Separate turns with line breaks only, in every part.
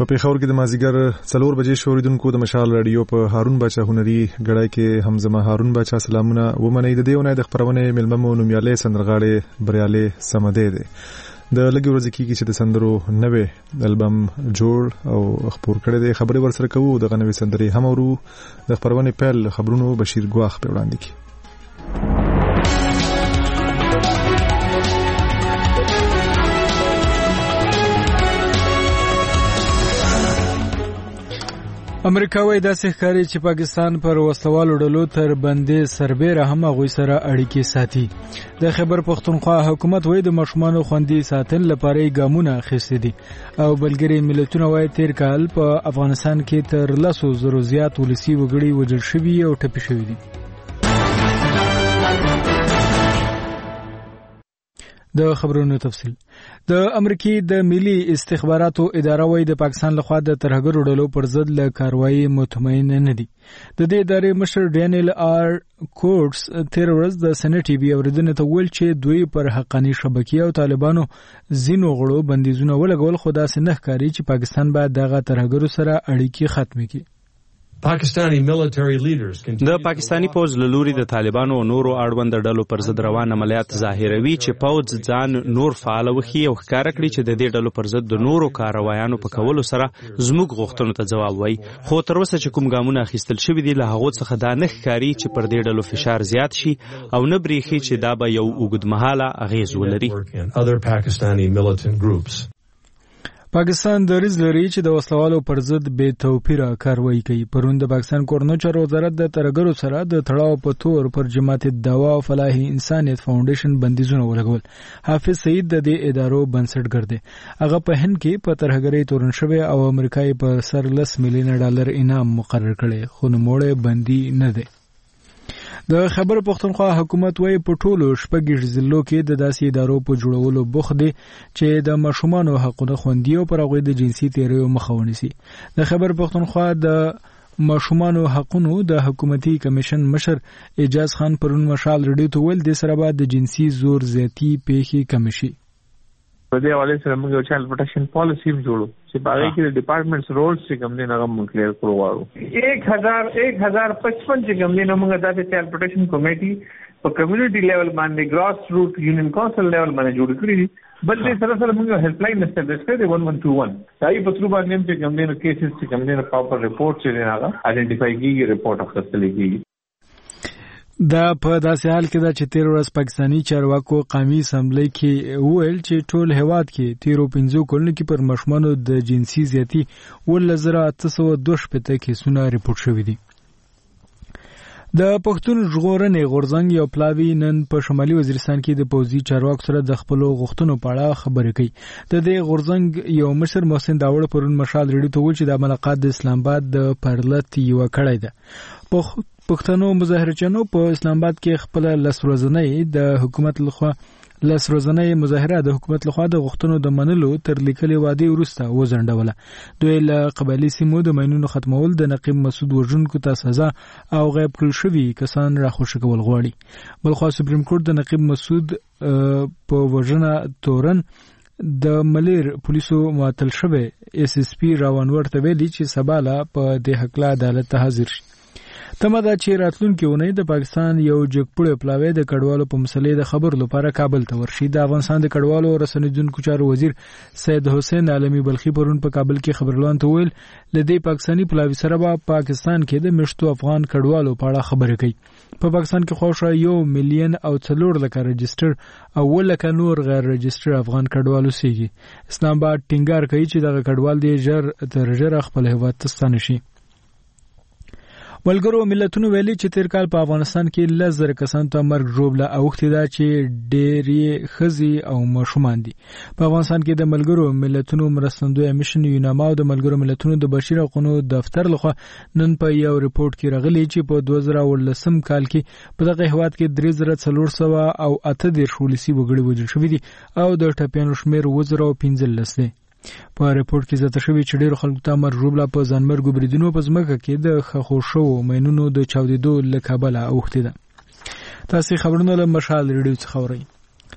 په پیښور کې د مازیګر 4 بجې شوریدونکو د مشال رادیو په هارون باچا هنري غړای کې همزما هارون باچا سلامونه ومنئ. د دیونه د خبرونه ملممو نومیاله سندرغاړي بریاله سمده ده. د لګي ورځ کې چې د سندرو نوې البم جوړ او خبر کړي د خبري ورسره کوو د غنوي سندري هم ورو د خبرونه پیل خبرونو بشیر ګواخ په وړاندې کی.
امریکا وایي داسې ښکاري چې پاکستان پر وسلوالو ډلو تر بندې سربېره هم هغوی سره اړیکې ساتي. د خیبر پختونخوا حکومت وایي د ماشومانو خوندي ساتل لپاره ګامونه اخیستي دي او ملګري ملتونه وایي تیر کال په افغانستان کې تر 100,000 زیات ولسي وګړي وژل شوي او ټپي شوي دي. د خبرونو تفصیل. د امریکای د ملي استخباراتو اداره وایي د پاکستان لخوا د ترهګرو ډلو پر ضد له کاروایی مطمئن نه دي. د دې ادارې مشر ډینیل آر کورټس تیر ورځ د سنټ ټي وي اوریدنې ته ویل چې دوی پر حقاني شبکې او طالبانو زینو غړو بندیزونه ولګول، خو داسې نه ښکاري چې پاکستان باید دغه ترهګرو سره اړیکې ختم کړي.
د پاکستانی پوز له لوري د طالبانو او نورو اړوند ډلو پر ضد روان عملیات ظاهروي چې پوز ځان نور فعال وخی او ښکار کړي چې د دې ډلو پر ضد د نورو کاروایانو په کولو سره زموږ غوښتنو ته جواب وایي، خو تر اوسه چې کوم ګامونه اخیستل شوي دي له هغو څخه دا نه ښکاري چې پر دې ډلو فشار زیات شي او نه بریښي چې دا به یو اوږدمهاله اغیز ولري.
پاکستان دریځ لري چې د وسلوالو پر ضد بې توپیره کاروایی کوي. پرون د پاکستان کورنو چارو وزارت د ترهګرو سره د تړاو په تور پر جماعت دعوا او فلاحي انسانیت فاونډیشن بندیزونه ولګول. حافظ سعید د دې ادارو بنسټګر دی. هغه په هند کې په ترهګرۍ تورن شوی او امریکای په سر 10 میلیون ډالر انعام مقرر کړي، خو نوموړی بندي نه دی. د خیبر پختونخوا حکومت وایي په ټولو 6 ضلعو کې د داسې ادارو په جوړولو بوخت دی چې د ماشومانو حقوقو خوندي او پر هغوی د جنسي تیریو مخه ونیسي. د خیبر پختونخوا د ماشومانو حقوقو د حکومتي کمیشن مشر اعجاز خان پرون مشال رډیو ته ویل د سره بعد د جنسي زور زیاتی پیښې کم شي.
په دې حواله سره موږ یو چایلډ پروټیکشن پالیسی جوړو چې باغې کې د ډپارټمنټس رولز چې کوم دي هغه موږ کلیر کړو غواړو. 1055 چې کوم دي موږ د چایلډ پروټیکشن کمیټي په کمیونټي لیول باندې ګراس روټ یونین کونسل لیول باندې جوړ کړی دي. بل دې سره سره موږ هیلپ لاین استابلیش کړی دی 1121. دای په تر باندې چې کوم دي کیسز چې کوم دي پراپر ریپورت چې هغه آئیډنټیفای کیږي، ریپورت اخیستل کیږي.
دا په داسې حال کې دا چې تیر ورځ پاکستانی چارواکو قومي اسمبلی کې ویل چې ټول هیواد کې تیرو 15 کلونو کې پر ماشومانو د جنسي زیاتی 1822 کیسونه ریپورت شوي دي. د پښتون ژغورنې غورځنګ یو پلاوی نن په شمالي وزیرستان کې د پوځي چارواکو سره د خپل غوښتنو په اړه خبرې کوي. د دې غورځنګ یو مشر محسن داوړ پرون مشال ریډیو ته ویل چې د ملاقات د اسلام آباد د پرلط یو کړی ده. پښتنو مظاهرچیانو په اسلام آباد کې خپل لسورځنۍ د حکومت لخوا مظاهره د حکومت لخوا د غوښتنو د منلو تر لیکلي وعده وروسته وځنډوله. دوی له قبایلي سیمو د ماینونو ختمول، د نقیب مسعود وژونکو ته سزا او غیب کړل شوي کسان راخوشي کول غواړي. بلخوا سپریم کورټ د نقیب مسعود په وژنه تورن د ملیر پولیسو معطل شوی SSP راونور ته ویلي چې سبا لا په دې حق عدالت ته حاضر شي. تمه ده چې راتلونکي اونۍ د پاکستان یو جګپوړی پلاوی د کډوالو په مسلې د خبر لپاره کابل ته ورشي. د افغانستان د کډوالو رسنیدونکو چارو وزیر سید حسین عالمی بلخی پرون په کابل کې خبرلان ته ویل لدی پاکستانی پلاوی سره په پاکستان کې د مشتو افغان کډوالو په اړه خبرې کوي. په پاکستان کې خوښه 1 میلیون او 4 لک رجستر او 1 لک نور غیر رجستر افغان کډوالو سیږي. اسلام آباد ټینګار کوي چې دغه کډوال دی ژر تر ژره خپل هیواد ته ستانه شي. ملګرو ملتونو ویلي چې تیر کال په افغانستان کې 10,000 کسان ته مرګ ژوبله اوښتې ده چې ډېرې ښځې او ماشومان دي. په افغانستان کې د ملګرو ملتونو مرستندویه میشن یوناما او د ملګرو ملتونو د بشري حقوقو دفتر لخوا نن په یو ریپورت کې راغلي چې په 2018 کال کې په دغه هیواد کې 3,438 ولسي وګړي وژل شوي دي او د ټپیانو شمېر 2,015 دی. په ریپورت کې ذکر شوی چې ډېر خلکو ته مرګ ژوبله په ځانمرګو بریدونو په ځمکه کې د ښخو شوو ماینونو د چاودېدو له کبله اوښتې ده. تاسې خبرونه له مشال ریډیو څخه اورئ.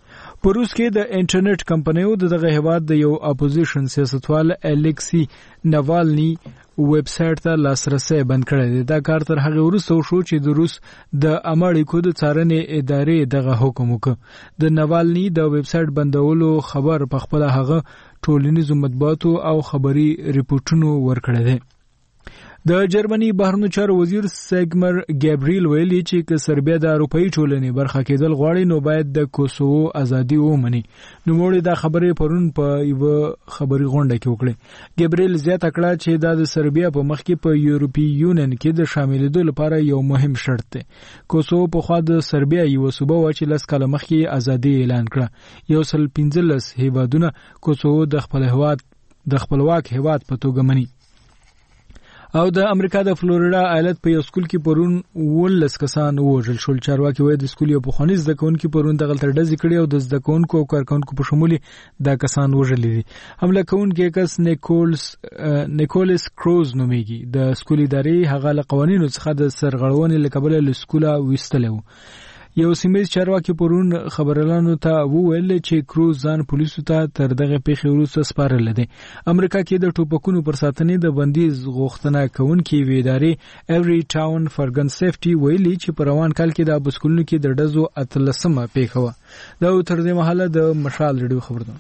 په روس کې د انټرنیټ کمپنیو دغه هیواد د یو اپوزیشن سیاستوال الیکسی ناوالني ویب سایټ ته لاسرسي بند کړی دی. دا کار تر هغه وروسته شو چې د روس د امریکا د څارنې ادارې دغه حکم وکړ. د ناوالني د ویب سایټ بندولو خبر په خپل هغه ټولنیزو مطبوعاتو او خبري ریپورتونو ورکړی دی. د جرمني بهرنیو چارو وزیر سیګمر ګابریل ویلي چې که سربیا د اروپאי ټولنې برخه کېدل غواړي نو باید د کوسوو ازادي ومني. نو موږ دا خبرې پرون په یو خبري غونډه کې وکړه. ګابریل زیاته کړه چې دا د سربیا په مخ کې په یورپی یونین کې د شاملېدو لپاره یو مهم شرط دی. کوسوو په خوا د سربیا یو صوبه و چې لس کاله مخکې ازادي اعلان کړه. 115 هیوادونه کوسوو د خپلواک هیواد په توګه مني. او د امریکا د فلوریدا ایالت په یو سکول کې پرون 19 کسان وژل شول. چارواکي وایي د سکول یو پخوانی زده کوونکي پرون دغه ډزې کړې او د زده کوونکو او کارکونکو په شمول دا کسان وژل دي. حمله کوونکی کس نیکولس کروز نومیږي. د سکول ادارې هغه له قوانینو څخه د سرغړونې لکبله له سکوله وستلو. یو سیمه چارواکي پرون خبرلانو ته وویل چې کروز ځان پولیسو ته تر دغه پیښې وروسته سپارل دي. امریکا کې د ټوپکونو پر ساتنې د بندیز غوښتنه کوونکې ویدارې ایوری ټاون فار ګن سیفټي ویلي چې په روان کال کې د بسکولونو کې د ډزو 13مه پیښه و. دا تر دې مهاله د مشال ریډیو خبردار.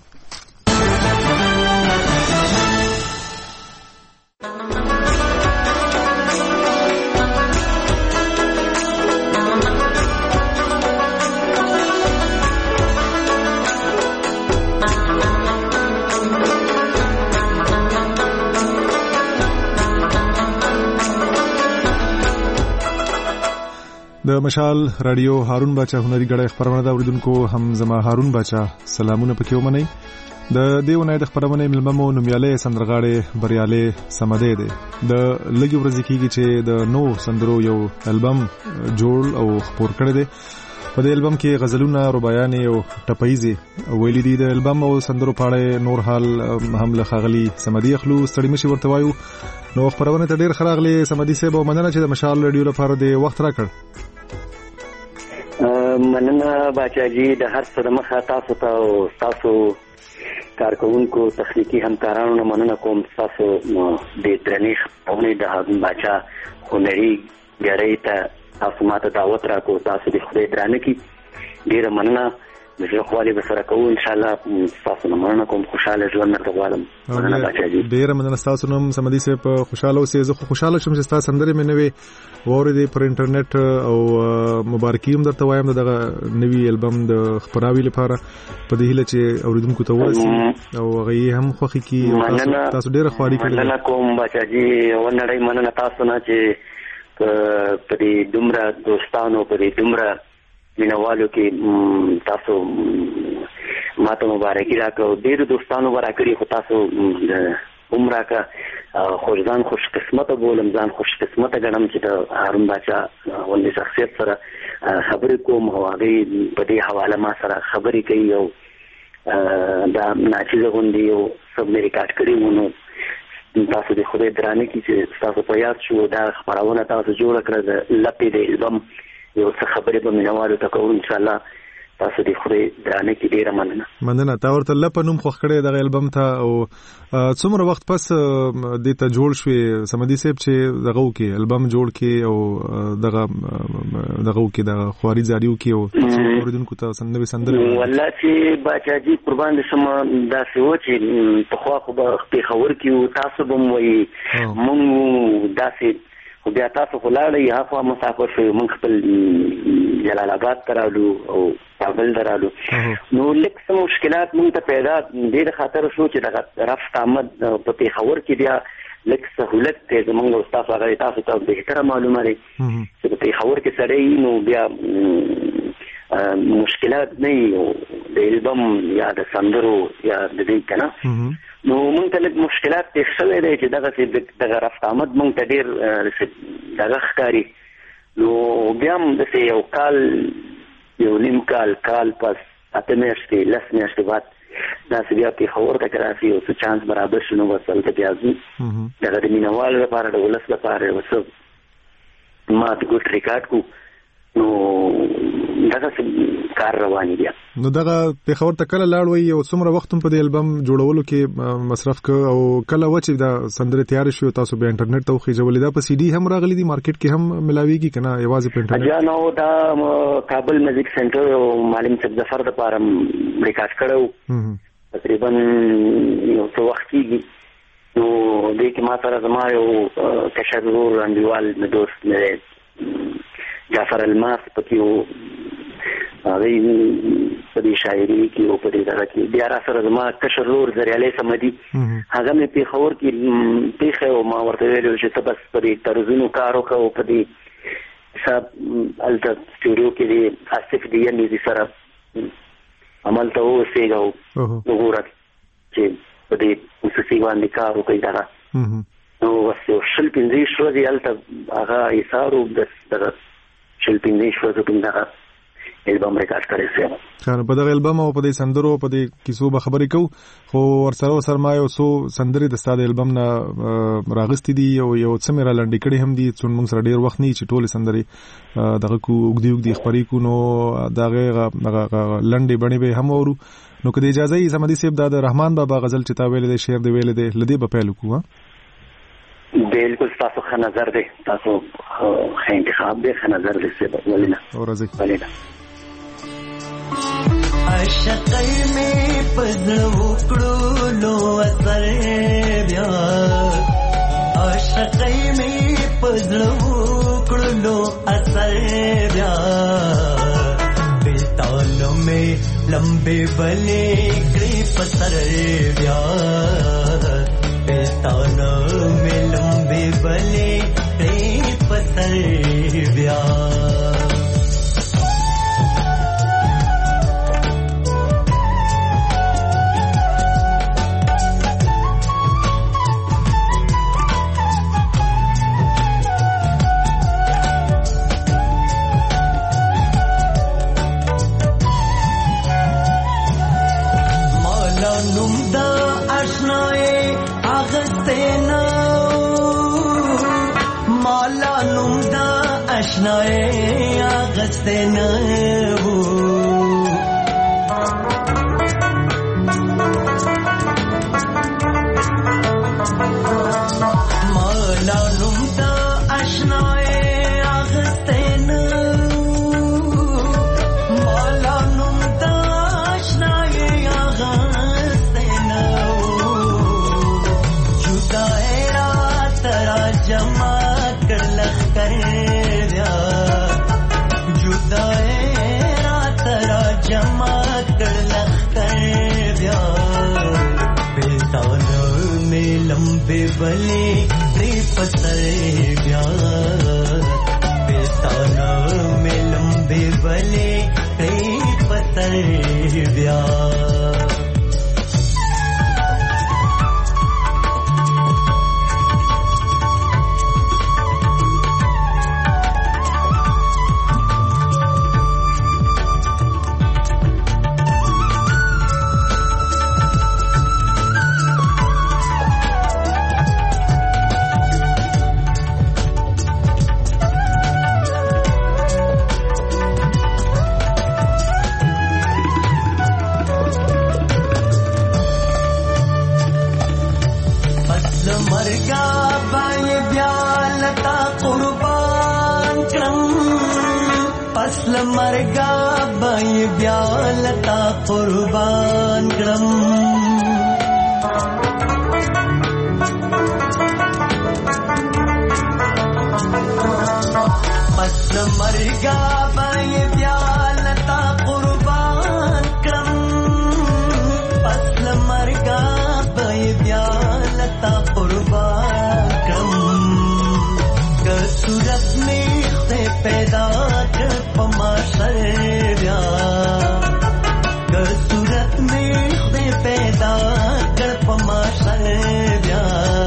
د مشال رادیو هارون باچا هنري غړې خبرونه دا اوریدونکو هم زما هارون باچا سلامونه پکې ومنئ. د دیونه د خبرونه ملممو نومیاله سندرغاړي بریاله سمدې ده. د لګي ورځ کېږي چې د نو سندرو یو البم جوړ او خپور کړی دی. په دې البم کې غزلونه، ربايانې او ټپایزي ویلي دي. د البم او سندرو پاړې نور حال هم له خاغلی سمدي اخلو ستړي مشي ورته وایو. نو خبرونه ته ډېر خراغلي سمدي صاحب او مننه چې د مشال رادیو لپاره د وخت راکړ.
مننه باچاجي د هر څه مخه تاسو ته او تاسو کارکونکو تخنیکی همکارانو نه مننه کوم. تاسو د درنیخ په د هارون باچا هنري غړې ته تاسو ماته دعوت راکو. تاسو د خدای درانه کی ډیره مننه. زه خو به سره کوم ان شاء الله. تاسو نه مننه کوم. خوشاله ژوند درته غواړم. مننه باچاجي. ډیره
مننه تاسو نوم سمدي صاحب. خوشاله اوسئ. زه خوشاله شم چې تاسو سندرې مې نوې ووري پر انټرنیټ او مبارکي هم درته وایم دغه نوې البم د خبراوي لپاره. په دې هیله چې اوریدونکو ته ورسي او غي هم خوخي کی. تاسو ډیره خواري کړئ. مننه کوم باچاجي. ونړۍ مننه تاسو نه چې په دې دومره دوستانو په دې دومره مینوالو کې تاسو ماته مبارکي راکړو. ډېر دوستانو ورکړي خو تاسو عمره کا خوشدان خوش قسمته بولم. ځان خوش قسمته ګڼم چې د هارون باچا ولې شخصیت سره خبرې کوم او هغه په دې حواله ما سره خبرې کوي او دا ناچیزه غونډې او سب مې ریکارډ کړی وو. نو تاسو د خدای درانه کې چې تاسو په یاد شو دا خبرونه تاسو جوړ کړل. د لپې د البم یو څه خبرې به مینوالو ته کوو ان شاء الله. تاسو د خدای درانه کې ډیره مننه. تا ورته لپه نوم خوښ کړی دغه البم ته او څومره وخت پس دې ته جوړ شوې سمدي صاحب چې دغه کې البم جوړ کې او دغه کې د خواري زاریو کې او اوریدونکو ته سندري
والله چې باچاجي قربان دې سم دا څه و چې په خوا خو په خبر کې تاسو به وایي مونږ داسې خو بیا تاسو خو لاړئ هاخوا مسافر شوي. موږ خپل جلال آباد ته رالو او کابل ته رالو. نو لږ څه مشکلات موږ ته پیدا دې د خاطر شو چې دغه رفت آمد په پېښور کې بیا لږ سهولت دی زموږ او ستاسو هغه تاسو ته بهتره معلومه دی چې په پېښور کې سړی نو بیا مشکلات نه وي د البم یا د سندرو یا د دې که نه. نو مونږ ته لږ مشکلات پېښ شوی دی چې دغه رفت آمد مونږ ته ډېر دغه ښکاري. نو بیا هم داسې یو کال یو نیم کال پس 8 میاشتې 10 میاشتې بعد داسې بیا پېښور ته که راسي یو څه چانس برابر شو نو بس هلته بیا ځو دغه د مینهوالو لپاره د ولس لپاره یو څه مات ګوټ ریکارډ کړو. نو دغه کار روان دی.
نو دغه پیښور ته کله لاړ وي او څومره وخت په دې البم جوړولو کې مصرف ک او کله و چې دا سندره تیار شو تاسو به انټرنیټ ته خېجولې دا په سی ډي هم راغلي دي مارکیټ کې هم ملاويږي کنه یوازې په انټرنیټ؟
اجا نو دا کابل میوزیک سنټر او معلم صاحب ظفر د پاره ریکارډ کړو تقریبا یو څو وخت کېږي. نو دې کې ما سره زما یو کشر ورور انډیوال مې دوست مې جعفر الماس پکې وو هغه په دې شاعري کې او په دې دغه کې بیا را سره زما کشر ورور زریالي سمدي هغه مې پیښور کې پیښه او ما ورته ویل چې ته بس په دې طرزونو کار وکړو په دې حساب الته سټوډیو کې دې آصف دی یې سره عمل ته وسېګو وګوره چې په دې موسیقي باندې کار وکړي دا نو وسو شل پنځه شو دی الته هغه ایثارو د شل پنځه شو د دغه البم ریکارډ کړی سم.
په دغه البم او په دې سندرو په دې کیسو به خبرې کو خو ورسره ما یو سو سندري د ستاد البم نه راغستې دي او یو څه مې را لنډې کړې هم دي چې موږ سره ډیر وخت نه چې ټول سندري دغه کو وګدي خبرې کو نو دغه لنډې بڼې به هم ورو نو کله اجازه یې سمدي سیب د رحمان بابا غزل چې تا ویل دي شعر دی ویل دي لدی په پهلو کو
بالکل تاسو ښه نظر دی تاسو ښه انتخاب دی ښه نظر دی سیب ولینه
اورځي
ولینه
عاشقای می پزړو کړو لو اثر بیا عاشقای می پزړو کړو لو اثر بیا بیتانو می لمبے بلې کړې پسر بیا بیتانو می لمبے بلې کړې پسر بیا बले रे पसर ब्या बेताना में लंबे बले रे पसर ब्या मरगा बाई ब्यालता कुर्बान क्रम पस्ल मरगा बाई ब्यालता कुर्बान क्रम पस्ल मरगा बाई ब्यालता कुर्बान क्रम सूरत में से पैदा पमाशर ब्या सूरत में से पैदा कर पमाशर ब्या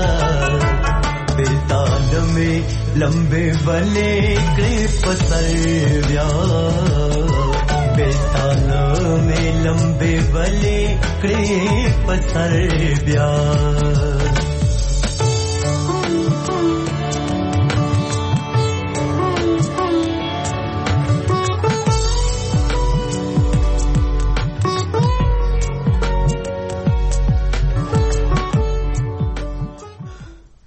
बेताल में लंबे बले के पसर ब्या बेताल में लंबे बले के पसर ब्या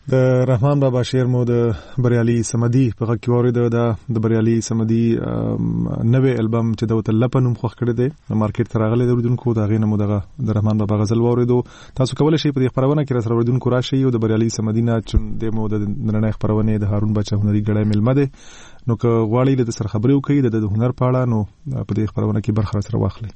د رحمان بابا شعر مو د بریالي سمدي په غږ کې اورېده. د بریالي سمدي نوې البم چې د لپنوم خوښ کړی دی د مارکیټ ته راغلی د اوریدونکو د هغې نه مو دغه د رحمان بابا غزل واورېدو. تاسو کولی شئ په دې خپرونه کې راسره اوریدونکو راشئ او د بریالي سمدي نه د مو د نننۍ خپرونې د هارون باچا هنري ګړی میلمه دی. نو که غواړئ له سره خبرې وکړئ د هنر په اړه نو په دې خپرونه کې برخه سره واخلئ.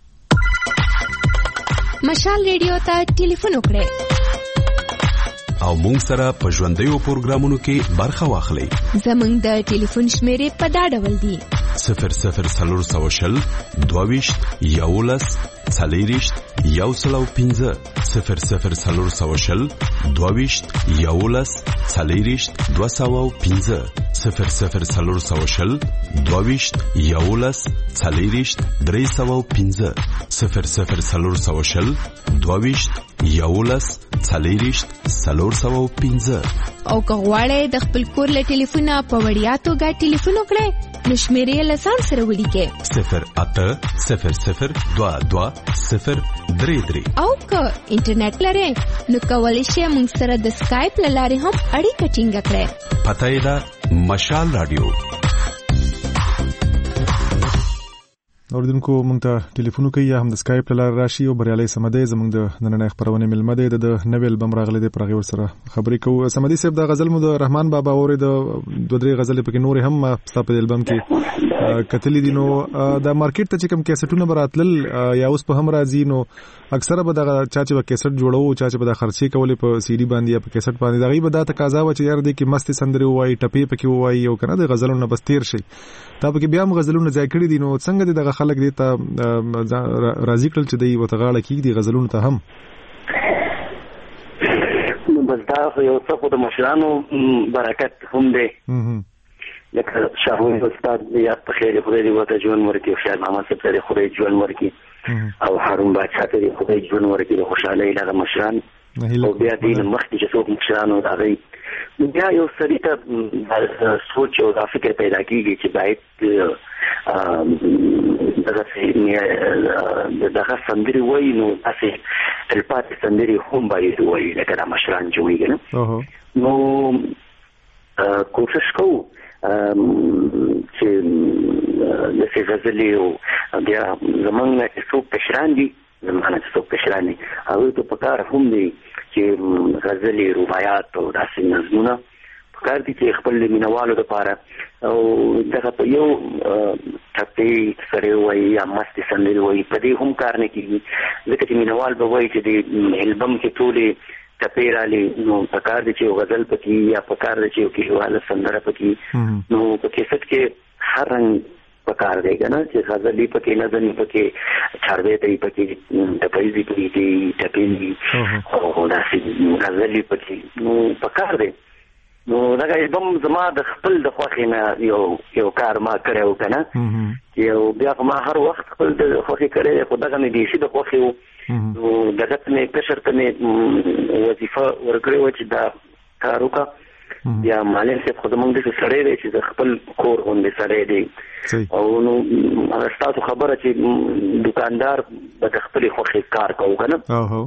مشال ریډیو ته ټلیفون وکړئ
او مونږ سره په ژوندیو پروګرامونو کې برخه واخلئ. زمونږ د ټلیفون شمیرې په دا ډول دي: 0040 22 11 40 105 0040 22 11 40 205 0040 22 11 40 305 0040 22 11 40 305.
او که غواړئ د خپل کور له ټلیفونه په وړیا توګه ټلیفون وکړئ نو شمیرې له ځان سره ولیکئ
0800 22 033.
او که انټرنیټ لرئ نو کولی شئ موږ سره د سکایپ له لارې هم اړیکه ټینګه کړئ.
پته یې ده مشال رادیو.
اوریدونکو مونږ ته ټلیفون کوي یا هم د سکایپ له لارې راشي او بریالي سمدي زموږ د نننۍ خپرونې میلمه دی. د نوې البم راغلی دی پر هغې ورسره خبرې کوو. سمدي صاحب د غزل مو د رحمان بابا اورېده، دوه درې غزلې پکې نورې هم ستا په البم کې کتلې دي. نو د مارکیټ ته چې کوم کیسټونه به راتلل یا اوس په هم راځي نو اکثره به دغه چا چې به کیسټ جوړوو چا چې به د خرچې کولې په سی ډي باندې یا په کیسټ باندې د هغې به دا تقاضا وه چې یار دی کې مستې سندرې ووایي ټپې پکې ووایي او که نه د غزلونو نه بس تېر شي. تا پکې بیا هم غزلونه ځای کړي دي. نو څنګه دي دغه خلک دې ته راضي کړل چې دوی ورته غاړه کېږدي غزلونو ته هم؟
بس دا یو څه خو د مشرانو برکت هم دی. لکه شاهوي استاد یاد په خیر خدای دې ورته ژوند ورکړي، خیال محمد صاحب ته دې خدای ژوند ورکړي او هارون باچا ته دې خدای ژوند ورکړي د خوشحالۍ دغه مشران. او بیا دې نه مخکې چې څوک مشرانو د هغوی بیا یو سړي ته سوچ او دا فکر پیدا کېږي چې باید دغه سندرې وایي نو داسې تلپاتې سندرې هم باید وایي لکه دا مشران چې وایي که نه. نو کوشش کوو چې داسې غزلې او بیا زموږ نه چې څوک کشران دي زموږ نه چې څوک کشران دي هغوی ته په کار هم دی چې غزلې رباعیات او داسې نظمونه په کار دي چې خپل مینوالو دپاره او دغه په یو ټپې سړی ووایي یا مستې سندرې وایي په دې هم کار نه کېږي ځکه چې مینوال به وایي چې د البم کې ټولې ټپې رالې نو په کار دی چې یو غزل پکې یا په کار دی چې یو کلیواله سندره پکې نو په کیسټ کې هر رنګ پکار دی که نه چې غزلې پکې نظم پکې چاربیتې پکې ټپیزې پکې دي ټپې دي او داسې غزلې پکې نو پکار دی. نو دغه البم زما د خپل د خوښې نه یو کار ما کړی و که نه یو بیا ما هر وخت خپل د خوښې کړی خو دغه مې بیخي د خوښې و نو دغه ته مې کشر ته مې وظیفه ورکړې وه چې دا کار وکړه. یا معلم صاحب خو زموږ داسې سړی دی چې د خپل کور غوندې سړی دی او نو هغه ستاسو خبره چې دوکاندار به د خپلې خوښې کار کوو که نه.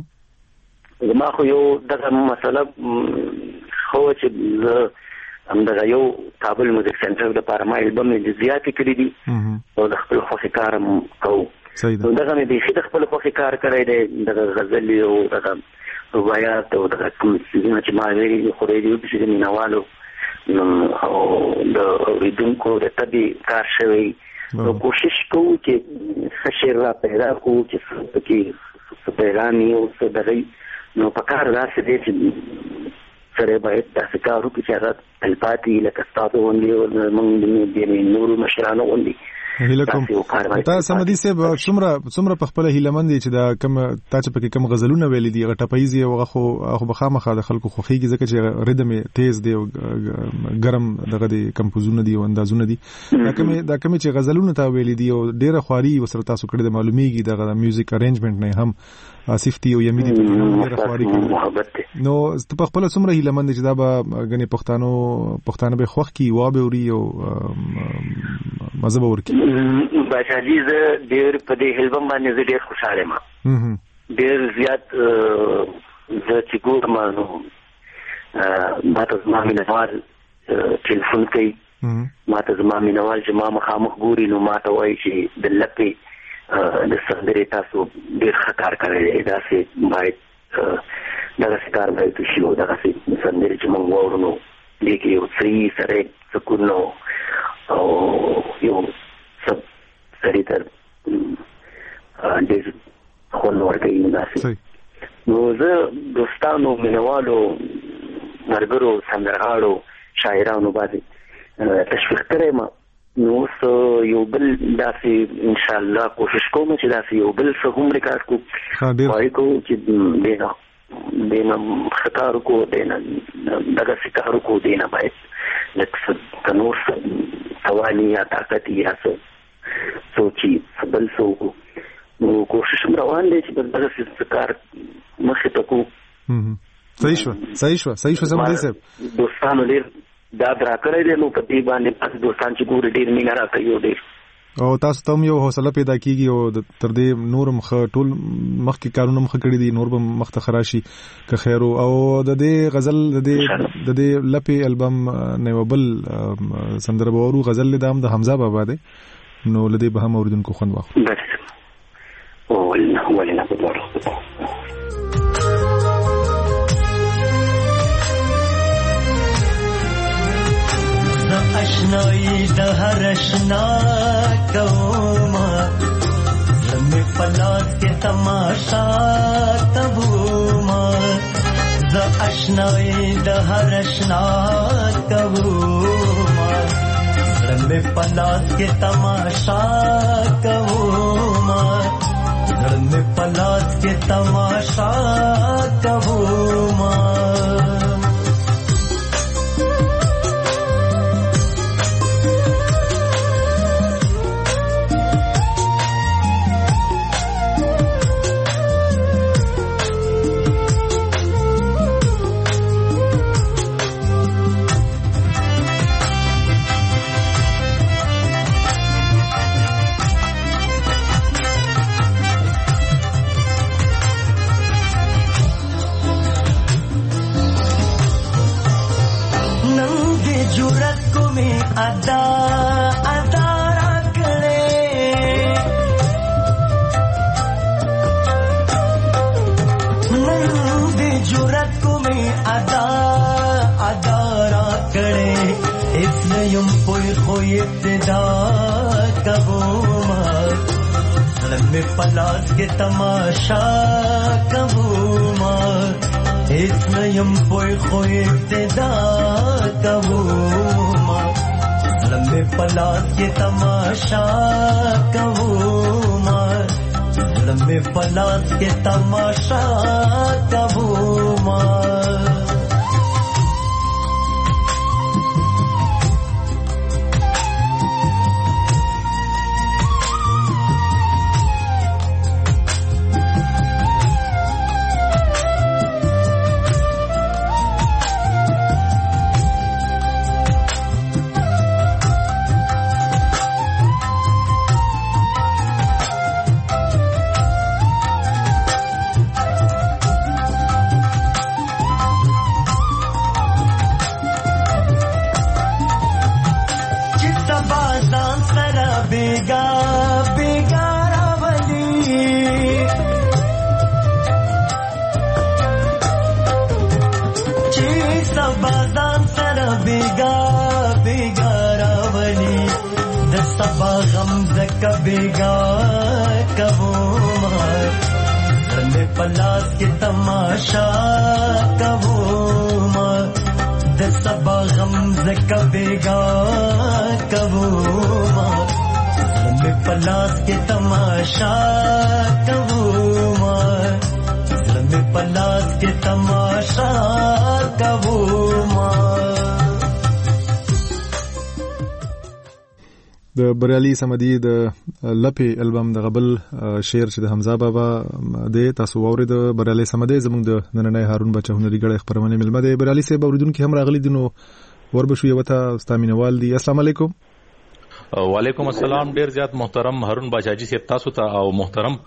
زما خو یو دغه مسله خو چې زه همدغه یو کابل موزیک سنټر دپاره ما البم مې زیاتې کړي دي او د خپل خوښې کار هم کوو. نو دغه مې بیخي د خپل خوښې کار کړی دی دغه غزلې او دغه رباعیات او دغه کوم څیزونه چې ما ویلي دي خدای دې وکړي چې د مینوالو او د اورېدونکو د طبې کار شوی نو کوشش کوو چې ښه شعر را پیدا کړو چې پکې څه پیغام وي او څه دغه نو په کار داسې دی چې سړی باید داسې کار وکړي چې هغه تلپاتې لکه ستاسو غوندې او زموږ د نورو مشرانو غوندې
هیله کوم. تا سمدي صاحب څومره په خپله هیلهمند دی چې دا کوم تا چې پکې کوم غزلونه ویلي دي هغه ټپیزې او هغه خو به خامخا د خلکو خوښېږي ځکه چې ردم یې تیز دی او ګرم دغه دی کمپوزونه دي او اندازونه دي. دا کومې چې غزلونه تا ویلي دي او ډېره خواري ورسره تاسو کړې ده معلومیږي دغه میوزیک ارینجمنټ نه هم آصف دي او یمي دي ډېره خواري کوي. نو ته په خپله څومره هیلهمند چې دا به ګنې پښتانه به خوښ کړي وابه اوري او مزه به ورکړي.
باچاجي زه ډېر په دې البم باندې زه ډېر خوشحاله یم ډېر زیات زه چې ګورم نو ماته زما مینوال ټلیفون کوي، ماته زما مینوال چې ما مخامخ ګوري نو ماته وایي چې د لپې د سندرې تاسو ډېر ښه کار کړی دی، داسې باید دغسې کار باید وشي او دغسې سندرې چې موږ واورو نو دې کې یو صحیح سړی سکون او یو سړي ته ډېر خوند ورکوي. نو داسې نو زه دوستانو، مینوالو، ملګرو، سندرغاړو، شاعرانو باندې تشویق کړی یم. نو اوس یو بل داسې انشاءالله کوشش کوم چې داسې یو بل څه هم ریکارډ کړو، وایي کوو چې دې نه ښه کار وکړو، دې نه دغسې کار وکړو، دې نه باید لږ څه نور څه تواني یا طاقت یا څه څوک چې بل څه وکړو. نو کوشش هم روان دی چې دغسې څه کار مخې ته کړو.
صحیح شوه زموږ صاحب
دوستانو ډېر داد راکړی دی، نو په دې باندې پاسې دوستان چې ګوري ډېر مینه راکوي او ډېر
او تاسو ته هم یو حوصله پیدا کیږي او تر دې نور هم ټول مخکې کارونه مخ کړي دي، نور به مخ ته خراشي که خیر. او د دې غزل د دې لپې البم نه بل سندره به ورو غزل د حمزه بابا دی، نو لدې به هم اوریدونکو خوند واخلو.
ولنا بدور
اشنایی د هر اشنا کوما زمي پلاس کې تماشا تبوما ز اشنایی د هر اشنا کوما زمي پلاس کې تماشا کوما زمي پلاس کې تماشا کوما ادا ادا راکړې نن دې جرأت کومې ادا ادا راکړې اس یم پوي خو ابتدا کوما لمه پلاس کې تماشا کوما اس یم پوي خو ابتدا کوما لمبے پلاس کے تماشا کوما لمبے پلاس کے تماشا کوما بیگا کبوما لمبے پلاس کے تماشا کبوما د سبا غمز کبیگا کبوما لمبے پلاس کے تماشا کبوما لمبے پلاس کے تماشا کبوما.
د بریالي سمدي د لپې البم د غبل شعر چې د حمزه بابا د تاسو اورید بریالي سمدي زموږ د نننۍ هارون بچا هنري غړي خبرونه ملمه د بریالي سه اوریدونکو هم راغلي دي، نو وربشو یو ته استامینوال دي. السلام علیکم.
وعلیکم السلام. ډیر زیات محترم هارون بچا جی سے تاسو ته او محترم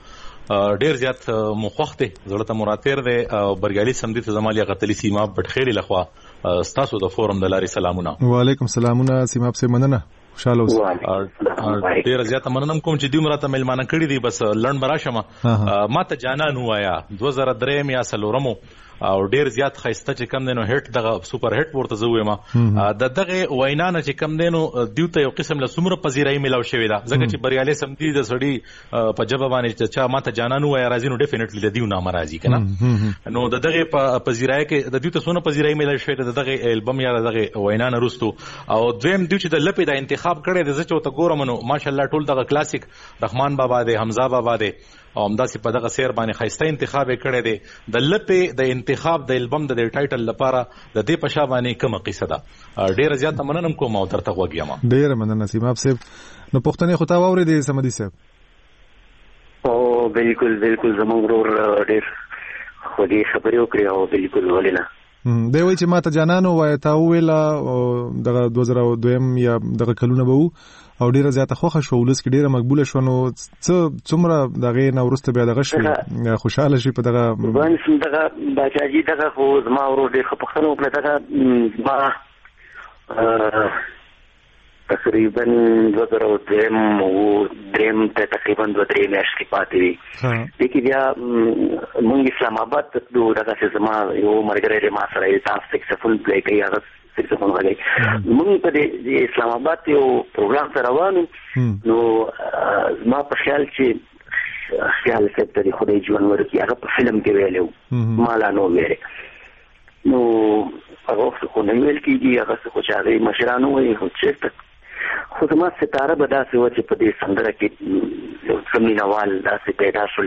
ډیر زیات مخوخته زړه ته مراتیر دی او برګالي سمدي ته زمالي غتلی سیما بټخېلی لخوا ستاسو د فورم د لارې سلامونه.
وعلیکم سلامونه سیما په مننه خوشاله اوسئ.
ډیر زیات مننه کوم چې دوی مرته ملمانه کړی دي بس لړن براشمه ما ته جانان وایا 2003 یا سلورمو او ډیر زیات خسته چې کم دینو هټ دغه سوپر هټ ورته زوې ما د دغه وینا نه چې کم دینو دیوته یو قسم له سمره پذیرای ملاو شوی دا ځکه چې بریالي سمدي د سړی په جواب باندې چې ما ته جانان وایا راځي نو ډیفینټلی د دیو نام راځي کنه نو د دغه پذیرای کې د دیوته سونه پذیرای ملاو شوی د دغه البم یا دغه وینا نه رستو او دویم دیو چې د لپې د انتخاب کړي د زچو ته ګورم نو ماشاءالله ټول دغه کلاسیک رحمان بابا دی حمزه بابا دی او همداسې په دغه سیر باندې خیسته انتخاب کړي دي د لپې د انتخاب د البم د ټایټل لپاره د دې پښا باندې کومه قصه ده ډیره زیاته مننه کوم او درته وګیام
ډیره مننه سیماب صاحب نو پښتنې خو تا ووري دي سمدي صاحب
او بالکل زموږ ورور ډیر خو دې خبرې وکړې او بالکل ولینه
دی وای چې ما ته جانانو وای تا ویلا دغه 2002 یا دغه کلونه به او ډیره زیاته خوښه شو ولس کې ډیره مقبوله شو نو څومره دغه نو ورسته بیا دغه شي خوشاله شي په دغه
باندې دغه باچاجي دغه خو زما ورور ډیر خپخنه وکړه دغه ما تقریبا 2002 او دریم ته تقریبا 2-3 میاشتې پاتې وي دغه بیا مونږ اسلام آباد ته دغه زما یو مرګره ما سره تاسو سکسسفل پلی کوي هغه سکسسفل غلي مونږ په اسلام آباد یو پروګرام سره روانو نو ما په خیال چې خیال ستوري خدای ژوند ورکړي هغه په فلم کې ویلو مالا نو ویره نو هغه خو نه ویل کېږي هغه خو چې مشرانو وایي خو چې خو زما ستاره به داسې و چې په دې سندره کې یو څه مینوال داسې پیدا شول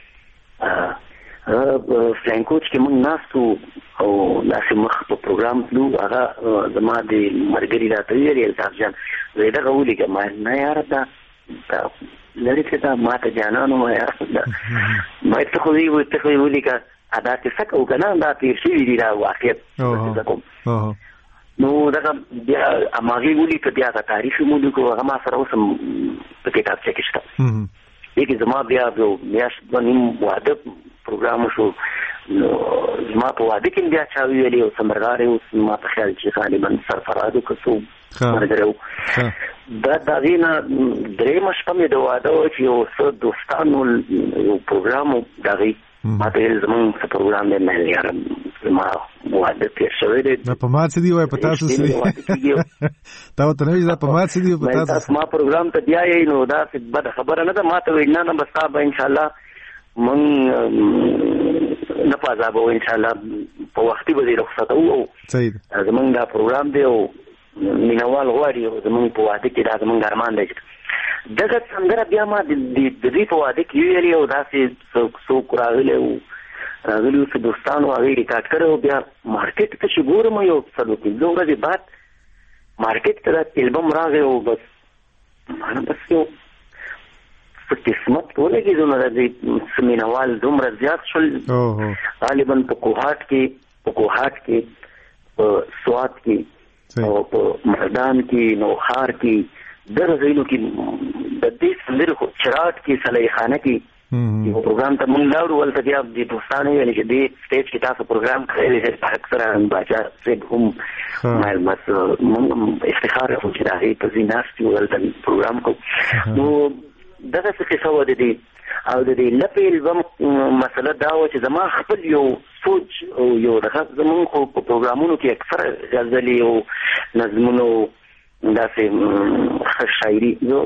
چې فلانکوچ کې موږ ناستو او داسې مخ په پروګرام تلو هغه زما د مرګري راته ویل الطاف جان زه دغه ولیکم ما نه یاره دا لرې چې دا ما ته جانانو وایه ما ته خو ولیکه دا چې څه کوو که نه دا تېر شوي دي دا واقعیت کوم نو دغه بیا اماغي ولي ته بیا د تاریخ مولي کو هغه ما سره اوس په کتابچه کې شته یګ زما بیا میاشت باندې واده پروګرام شو زما په واده کې بیا چا ویلي او سمرغاره او ما په خیال چې غالبا سرفرادو کسو مرګرو دا دغینا درې مشپه مې د واده چې یو څه دوستانو یو پروګرام دغی ما ته زمون څه پروګرام دی نه یارم ما واده تیر شوی دی
په ما څه دی وای په تاسو څه دی تا ته نه ویل په ما څه دی په
تاسو ما پروګرام ته بیا یې نو دا څه بد خبره نه ده ما ته وینا نه بس تاسو ان شاء الله من نه پازابو ان شاء الله په وختي به رخصت او
صحیح
زمون دا پروګرام دی او مینوال غواړي زمون په واده کې دا زمون ګرمان دی دغه څنګه بیا ما د دې په واده کې ویلي او داسې څوک راغلی او راغلی چې دوستانو هغه ریکارډ کړو بیا مارکیټ ته چې ګورم یو څلور پنځه ورځې بعد مارکیټ ته د البم راغی او بس معنا بس یو په قسمت ولګېدو نو د سمینوال دومره زیات شول غالبا په کوهاټ کې په سوات کې او په مردان کې نوخار کې دغه ځایونو کې د دې سندرو چراټ کې صالح خانه کې یو پروګرام ته مونږ لاړو ولته بیا د دوستانو یعنی چې دې سټیج کې تاسو پروګرام کړی دی اکثره باچا صاحب هم معلومات مونږ افتخار کوو چې دا هی په زیناستي ولته پروګرام کوو نو دغه څه قصه و د دې او د دې لپې البم مسله دا و چې زما خپل یو سوچ او یو دغه زمونږ خو په پروګرامونو کې اکثره غزلې او نظمونو داسې شاعري یو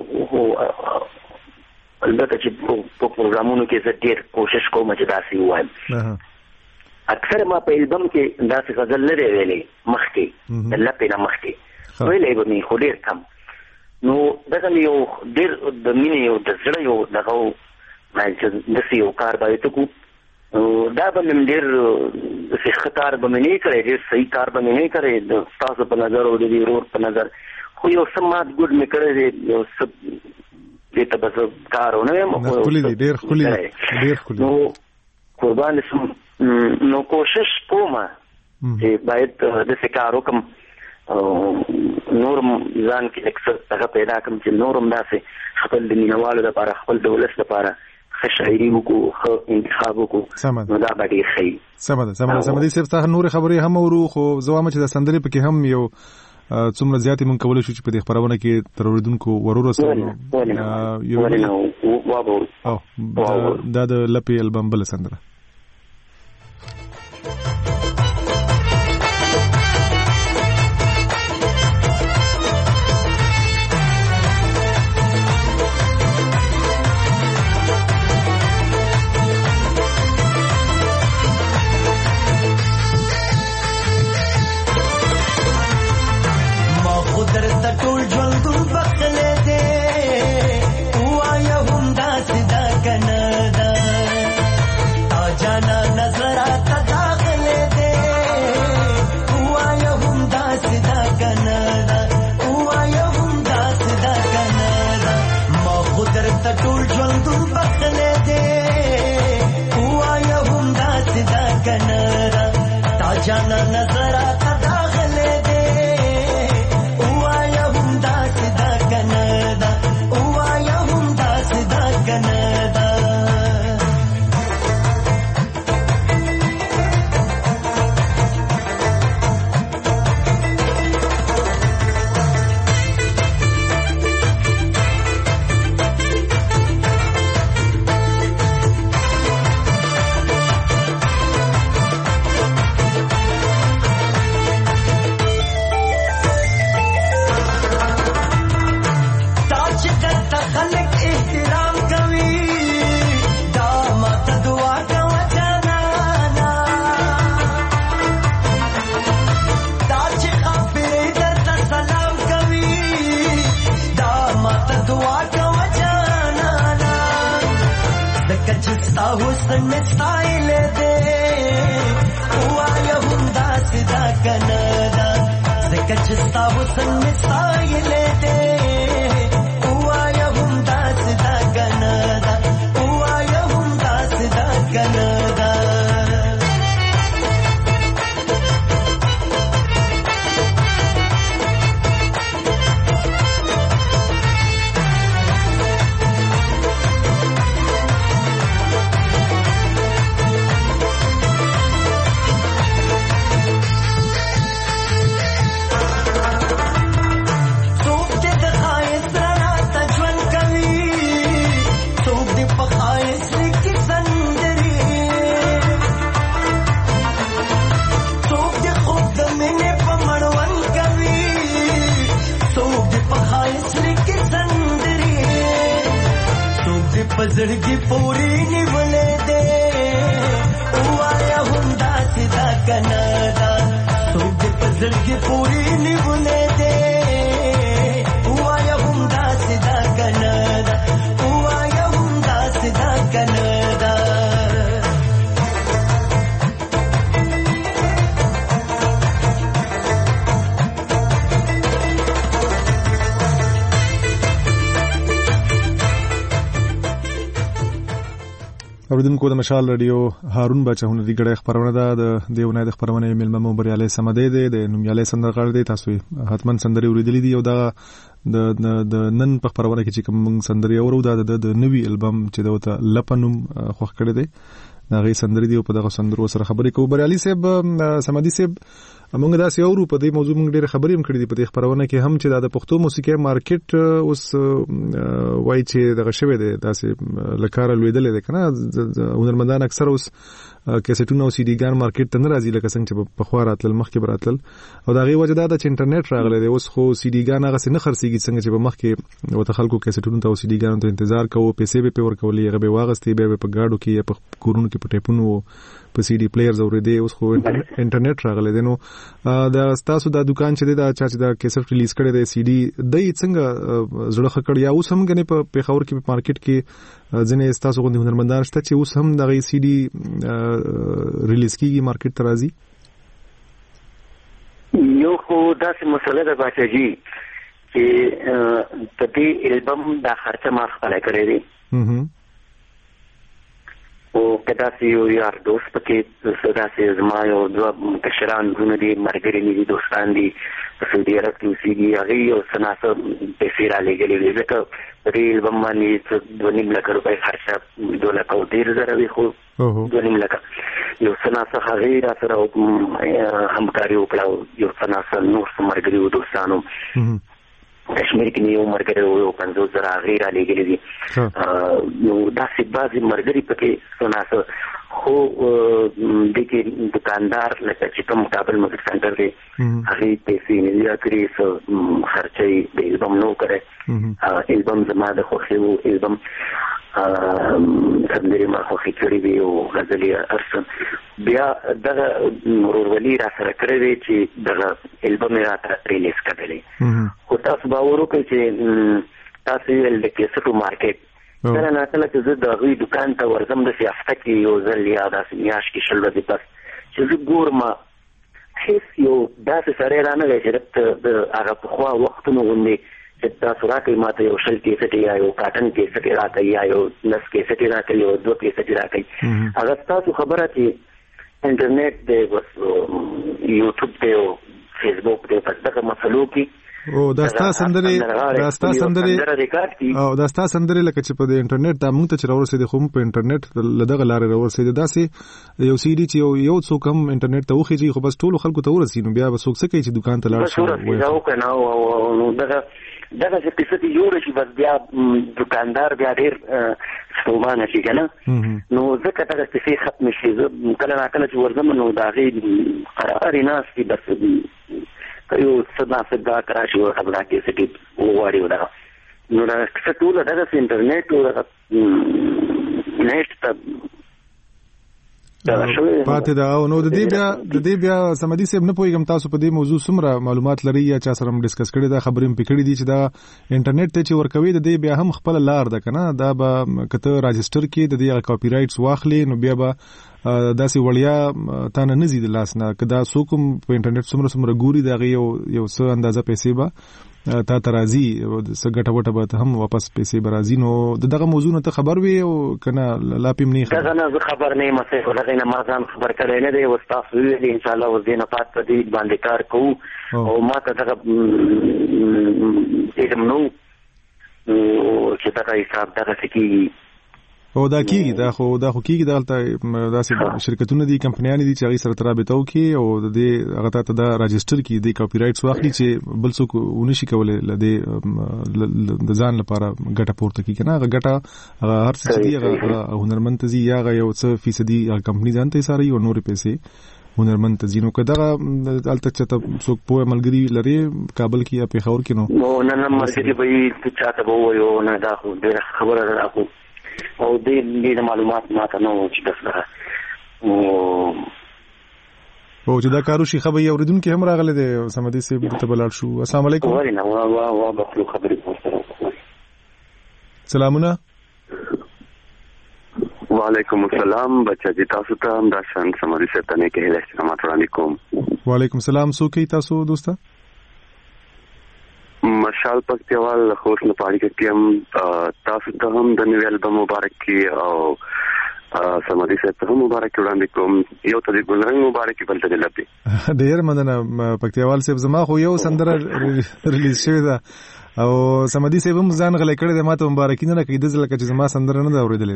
البته چې په پروګرامونو کې زه ډېر کوشش کوم چې داسې ووایم اکثر ما په البم کې داسې غزل نه دی ویلی مخکې د لپې نه مخکې ویلی به مې خو ډېر کم نو دغه مې یو ډېر د مینې یو د زړه یو دغه چې داسې یو کار باید وکړو دا به مې ډېر داسې ښه کار به مې نه کړی ډېر صحیح کار به مې نه کړی د ستاسو په نظر او د دې ورور په نظر خو یو څه مات ګوډ مې کړی دی یو څه دې ته به زه کار ونه یم نو قربان شم نو کوشش کوم چې باید داسې کار وکړم نورم ځان کې لږ څه هغه پیدا کړم چې نورم داسې خپل د مینوالو دپاره خپل د ولس دپاره شاعري وکړو انتخاب وکړو نو دا به ډېر ښه وي.
سمه ده صاحب ته نورې خبرې هم ورو خو زه وایم چې د سندرې پکې هم یو څومره زیاتې مونږ کولی شو چې په دې خپرونه کې تر اورېدونکو ورسوو. دا د لپې البم بله سندره
जाना नजर आता दाखले दे उआया हम दास दा कनदा उआया हम दास दा कनदा हुस्न स्टाइल दे उआया हम दास दा कनदा सकचता हुस्न स्टाइल दे उआया हम दास दा कनदा उआया हम दास दा कनदा पजड़गी पूरी निवले दे उआया हम दास दा कनदा सुध पजड़गी पूरी निवले दे उआया हम दास दा कनदा उआया हम दास दा कनदा
اوریدونکو د مشال رادیو هارون بچا هنري غړې خبرونه ده د دیونه د خبرونه ملممو بریالي سمدې ده د نومیالي سندرغاړي دي تاسو حتمن سندري اوریدلې دي او دا د نن په خبرونه کې چې کوم سندري اورو د نوي البم چې دوته لپنوم خوښ کړی دی دا غي سندري دی په دغه سندرو سره خبرې کوو. بریالي صاحب سمدي صاحب موږ دا سې اورو په دې موضوع موږ ډېر خبرې هم کړې دي په دې خبرونه کې هم چې د پښتو موسیقي مارکیټ اوس وای چې دغه شوی دی داسې لکاره لویدلې ده کنه هنرمندان اکثر اوس کیسټونه او سی ډي ګان مارکیټ ته نه راځي لکه څنګه چې په خوا راتل مخکې براتل او دا غي وجه دا چې انټرنیټ راغلی دی اوس خو سی ډي ګان هغه څه نه خرڅيږي څنګه چې په مخکې وته خلکو کیسټونه ته او سی ډي ګان ته انتظار کوو پیسې به ور کولې هغه به واغستې به په گاډو کې په کورونو کې په ټیپونو په سی ډي پلیئرز اورېدې اوس خو انټرنیټ راغلی دی نو دا تاسو دا دکان چې دا چې دا کیسټ ریلیز کړی دی سی ډي د څنګه زړه خکړ یا اوس هم غني په پیښور کې په مارکیټ کې ځنې تاسو غوښتنه هنرمندان شته چې اوس هم د سی ډي ریلیز کیږي مارکیټ ته راځي.
یو خو داسې مسله ده باچاجي چې په دې البم دا خرچه ما خپله کړې دي او کدا سی یو یار دوست پکې صدا سي زما یو دوه کشران ونه دي مرګري دي دوستان دي په سعودي عرب کې اوسېږي هغه یو سناسه پیسې را لګلې ځکه ریل باندې 2.5 لک روپۍ خرچه 2 لک او 1.5 وي خو 2.5 لک یو سناسه هغه را سره همکاري وکړه یو سناسه نور مرګري دوستانو کشمیر کې یو مرګري یو 50,000 هغه را لګلې دي نو داسې بعضې مرګري پکې سناسه خو دغه دکاندار لکه چې کوم کابل موزیک سنټر دی هغه پیسې نه لري کړی سو خرچې د البم نو کړي البم زما د خوښي وو البم سندري ما خوښي کړی دی او غزلي ارسن بیا دغه ورولي را سره کړی دی چې دغه البم راته ریلیز کړی خو تاسو باور وکړئ چې تاسو یې د کیسټو مارکیټ کله نه کله چې زه د هغوی دکان ته ورځم داسې هفته کې یو ځل یا داسې میاشت کې 6 ورځې پس چې زه ګورم هېڅ یو داسې سړی رانغی چې د هغه پخوا وختونو غوندې چې تاسو راکوئ ما ته یو 20 کیسټې یا یو کاټن کیسټې راکوئ یا یو 10 کیسټې راکوئ یو 2 کیسټې راکوئ هغه ستاسو خبره چې انټرنیټ دی بس یوټیوب دی او فیسبوک دی بس دغه مسلو کې
او دا ستا سندرې او دا ستا سندرې لکه چې په انټرنیټ دا موږ ته چې راورسېدې خو په انټرنیټ لدغه لارې راورسېدې داسې یو سیډي چې یو څوک هم انټرنیټ ته وخېږي خو بس ټولو خلکو ته ورسي نو بیا به څوک څه کوي چې دکان ته لاړ شي
دغه چې قصه دې جوړه شي بس بیا دکاندار بیا ډېر ستومانه شي که نه نو ځکه دغه قصې ختمې شي زه کله ناکله چې ورځم نو د هغې قرارې ناستې بس یو څه دا کراشي خبره کې سټي وغواړي دغه نو دا څه ټول دغه انټرنیټ او دغه نت ته
پاتې دا او نو د دې بیا سمدي صاحب نه پوهیږم تاسو په دې موضوع څومره معلومات لري یا چا سره هم ډسکس کړي دا خبرې هم پکړې دي چې دا انټرنیټ ته چې ورکوي د دې بیا هم خپل لار ده کنه دا به کته راجستر کې د دې کاپی رائټس واخلي نو بیا به داسې وړیا تا نه نزي د لاس نه کدا څوک په انټرنیټ څومره ګوري دا یو څه اندازه پیسې به تا ترازی څه ګټه وټه به هم واپس پیسې برازي نو دغه موضوع ته خبر وي او کنه لا پم نه
خبر نه مسه ولغه نه مازان خبر کړي نه دی واستاف وی ان شاء الله ورزینه پات پدې باندې کار کوو او ما ته دغه دې نو چې دغه حساب دغه سکی
او دا کیږي دا خو کیږي دلته داسې شرکتونه دي کمپنیانې دي چې هغه سره ترابطه وکړي او د دې هغه ته دا راجستر کړي د کاپی رائټس واخلي چې بل څوک ونشي کولای د ځان لپاره ګټه پورته کړي کنه هغه ګټه هر څه دي هغه هنرمند دي یا یو څه فیصدي کمپنی ځانته ساري او نور پیسې هنرمند تزینو کداغه الته چې څوک په ملګری لري کابل کې یا پیښور کې نو
نه مرګري به چاته وو یو نه دا خو ډېر خبره راکو او دې معلومات ما ته نو چې دغه
او چې دا کارو شي خبري اوریدونکو هم راغله دي سمدي سي ته بلال شو السلام علیکم
وا بخلو خبري
سلامونه
وعلیکم السلام بچا جی تاسو ته هم دا شان سمدي سي ته نه کې احترامات وړاندې کوم
وعلیکم السلام سو کې تاسو دوستا
مشال پکتیوال خوش نه پاړی کې هم تاسو ته هم د نوې البم مبارک کی او سمدي سي ته مبارک وړاندې کوم یو ته د ګلرنګ مبارک بل ته لپی
ډیر مننه پکتیوال صاحب زما خو یو سندره ریلیز شوی دا او سمدي صاحب هم ځان غلې کړی د ماته مبارکینه نه کیده ځکه چې زما سندره نه دا اوریدلې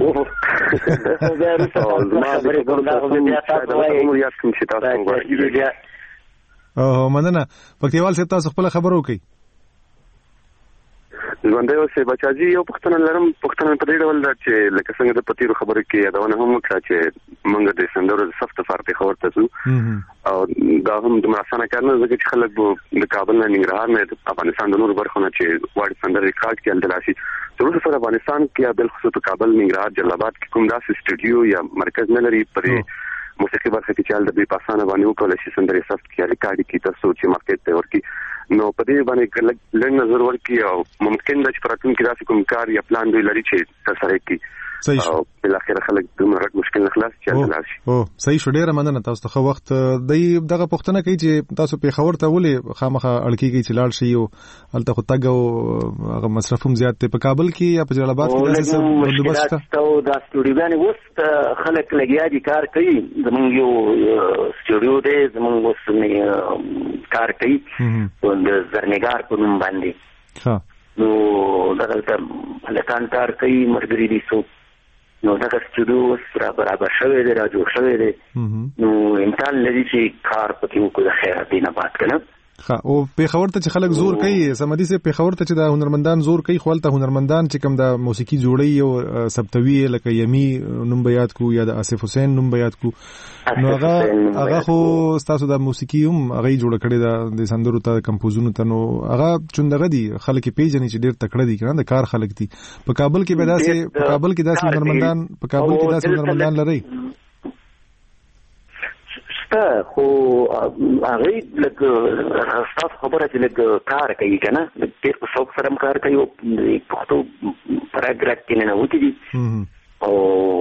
او مننه پکتیوال صاحب تاسو خپل خبرو کوي
ژوندې اوسې بچاجي یو پښتنه لرم پښتنه په دې ډول دا چې لکه څنګه د پتیرو خبره کې یادونه هم وکړه چې موږ د سندرو د صفت فارته خبرته شو او دا هم د مراسانه کارنه ځکه چې خلک د کابل نه ننګرهار نه افغانستان د نور برخو نه چې واړ سندر ریکارډ کې اندلاسي ضرورت سره افغانستان کې بل خصوص کابل ننګرهار جلال آباد کې کوم داسې سټوډیو یا مرکز نه لري پرې موسیقي برخه کې چل د بي پاسانه باندې وکړل شي سندر صفت کې ریکارډ کې تاسو چې مارکیټ ته ورکی نو په دې باندې لږ نظر ورکړي او ممکن د چرتون کې داسې کوم کار یا پلان دوی لري چې تاسو کې او بل اخر خلک دومره مشکل نه خلاص چې لاړ شي.
صحیح شو. ډیره مننه تاسو ته وخت دغه پښتنه کوي چې تاسو په خبر ته ولې خامخه اړکیږي چې لاړ شي او الته خو تګ او هغه مصرفوم زیات ته په کابل کې یا په جلال آباد کې داسې بندوبست ته
او د سټوډیوګان وست خلک لګیا دي کار کوي. زمونږ یو سټوډیو دی زمونږ وس کار کوي د زرنګار په نوم باندې. نو دغه لکان کار کوي مرګري دي سو نو دغه سټوډیو سره برابر شوی دی را جوړ شوی دی. نو امکان لري چې کار پکې وکړو د خیر دینه بات کنه.
او پیښور ته چې خلک زور کوي سمدي سه پیښور ته چې د هنرمندان زور کوي خپل ته هنرمندان چې کوم د موسیقي جوړي او سبتوي لکه یمی نوم بیات کو یا د آصف حسین نوم بیات کو نو هغه خو تاسو د موسیقي هم هغه جوړ کړي د سندرو ته کمپوزونو ته نو هغه چوندغه دي خلک پیژنې چې ډیر تکړه دي کنه د کار خلک دي. په کابل کې به داسې په کابل کې داسې هنرمندان په کابل کې داسې هنرمندان لري
خو هغه لکه تاسو خبره چې لکه کار کوي کنه د ډېر په شوق سره کار کوي او پښتو پاراګراف کې نه وتی دي او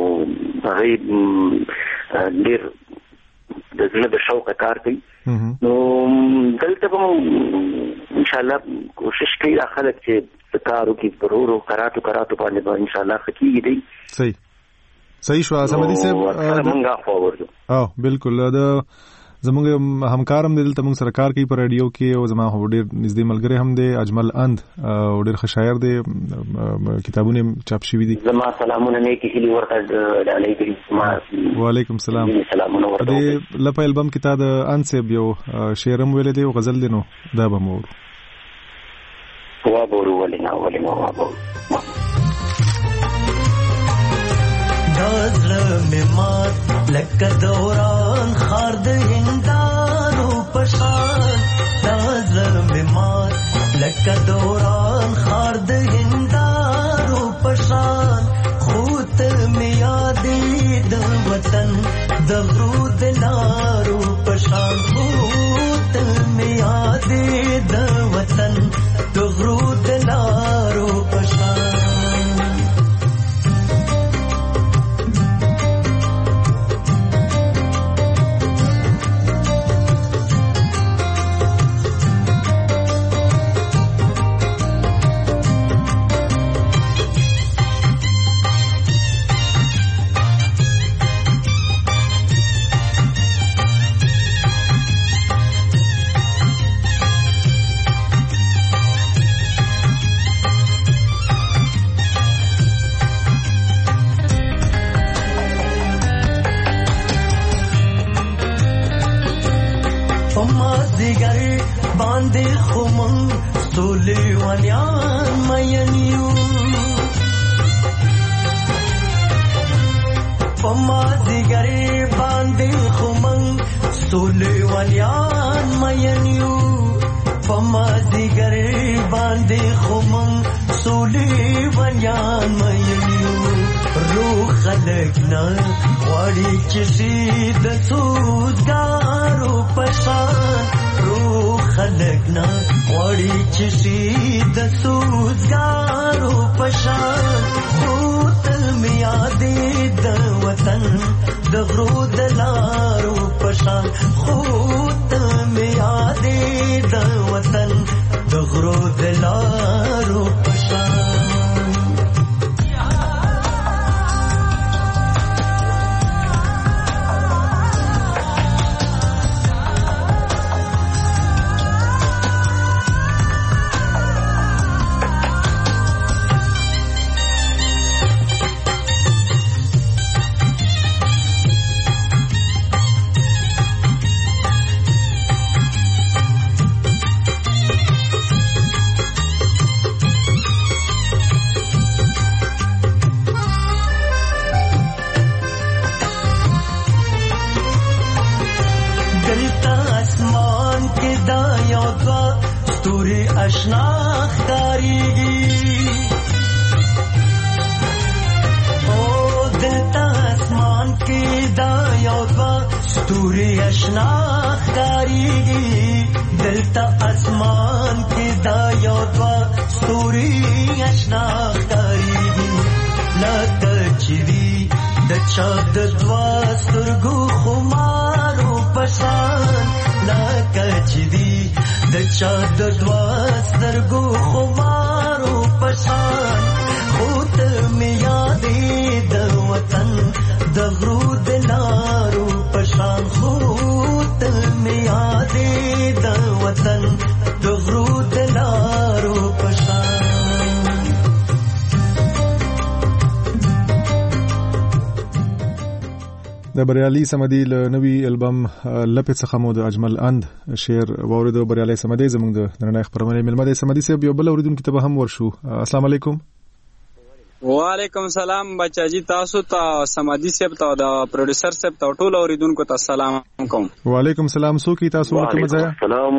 هغه ډېر د زړه د شوق کار کوي. نو دلته به ان شاء الله کوشش کوي خلک چې کارو کې پرورو کراتو باندې ان شاء الله خکېږي دي.
صحیح شو. سمدي صاحب بالکل د زمونږ همکارم دلته موږ سره کار کوي په رادیو کې او زما ډېر نږدې ملګری هم دی اجمل اند او ډېر ښه شاعر دی کتابونه چاپ شوي دي.
زما سلامونه نیکی هیلي ورته ډالۍ کړي.
وعلیکم السلام.
سلامونه ورته
د لپاره البم کې تا د انسب یو شعرم ویل دی او غزل دی نو دا به مور
وابورو ولنا
دازل مات لکه دوران خارد هندارو پشان دازل مات لکه دوران خارد هندارو پشان خود میادی د وطن د غرود لارو پشان خود میادی د وطن د غرود لارو پشان لکه چوي د چا د دوا سترګو خمارو پشان لکه چوي د چا د دوا سترګو خمارو پشان خود می یادې د وطن د غرو د لارو پشان خود می یادې د وطن د غرو د لارو پشان.
د بریالي سمدي له نوي البم لپې څخه مو د اجمل اند شعر واوریدو. بریالي سمدي زموږ د نړۍ خبرونه ملمه د سمدي صاحب یو بل اوریدونکو ته به هم ورشو. السلام علیکم.
وعلیکم سلام بچاجي تاسو ته سمدي صاحب ته د پروډوسر صاحب ته ټول اوریدونکو ته سلام کوم.
وعلیکم سلام. سو کی تاسو کوم ځای؟
سلام.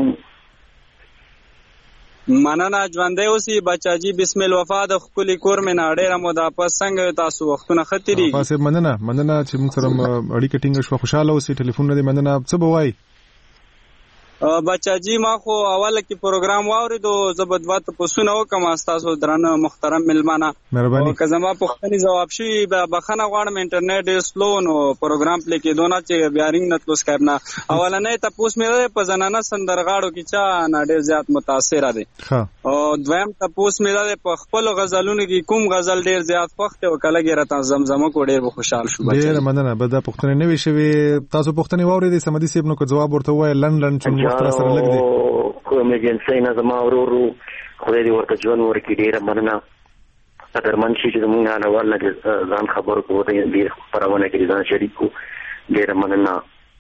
مننه ژوندې اوسې بچاجي بسم الوفا د خپل کور مې ناډېره موده پس څنګه تاسو وختونه خطرې
پاسه مننه چې موږ سره اړیکه ټینګ شو. خوشاله اوسې. ټلیفون نه مننه څه بوای
بچاجي ما خو اوله کې پروګرام واوریدو زبدوات پوسونه وکم تاسو درنه محترم ملمانه
مهرباني
که زما پوښتنې جواب شي بخنه غواړم انټرنیټ ډېر سلو نو پروګرام پلی کېدو نه چې بیا رینګ نه تلو سکایپ نه اولنې تاسو مې په زنانه سندرغاړو کې چا نه ډېر زیات متاثر دي او دویم تاسو مې په خپل غزلونو کې کوم غزل ډېر زیات وخت او کله ګرته زمزمه کو ډېر خوشحال شو.
ډېر مننه. به دا پوښتنه نه وي شوي تاسو پوښتنه واوریدې سمدي صاحب نو کو جواب ورته وای لندن چې وخت را سره لګ دی
کوم جنسي نه زما ورورو خدای دې ورته ژوند ورکړي. ډېر مننه. اگر منشي چې موږ نه ورلګ ځان خبر کوو ته دې پرونه کې ځان شریک کو. ډېر مننه.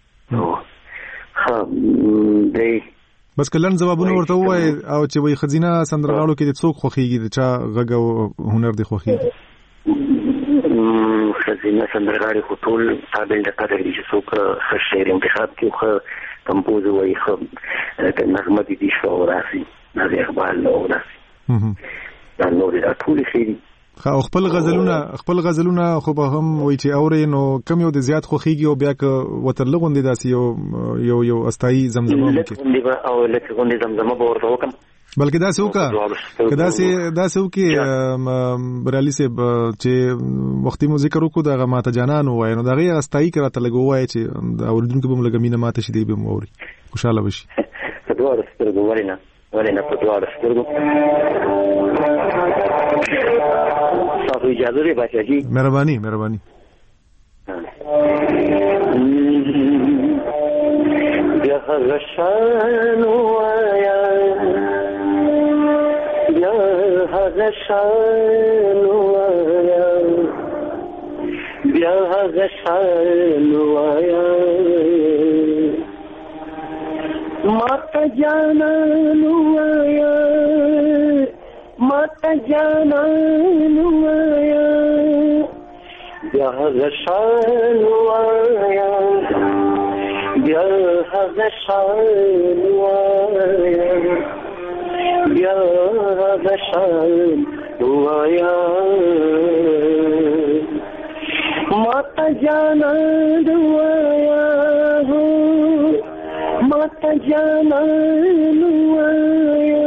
ها دې
بس کلن جوابونه ورته وای او چې وای خزینه سندرغاړو کې د څوک خوخيږي چا غږ او هنر دی خوخيږي
خزینه سندرغاړي خو ټول قابل د قدر دي چې څوک شعر انتخاب کوي خو کمپوز وای خو نغمه دي شو راسي نه دی اقبال نو راسي دا نو دا ټول خېری
خو خپل غزلونه خو به هم وای چې اوري نو کم یو د زیات خوخيږي او بیا که وترلغوندې داسي یو استای زمزمه
کې او لکه غوندې زمزمه به ورته وکم
بلکې دا څوک دا څوک برالي سه چې وختي مو ذکر وکړو دا ماته جانان وای نو دا غي استای کراته لګوای چې دا اوریدونکو به لګمینه ماته شې دی به موري خوشاله بشي.
په دوه سترګو ولینه په دوه سترګو تاسو اجازه لرئ بچاجي.
مهرباني.
بیا غشان وایا یا غشان وایا بیا غشان وایا ماتا جانان وایا ماتا جانان وایا بیا غشان وایا بیا غشان وایا بیا غشان وایا ماتا جانان وایا ماتا جانان وایا.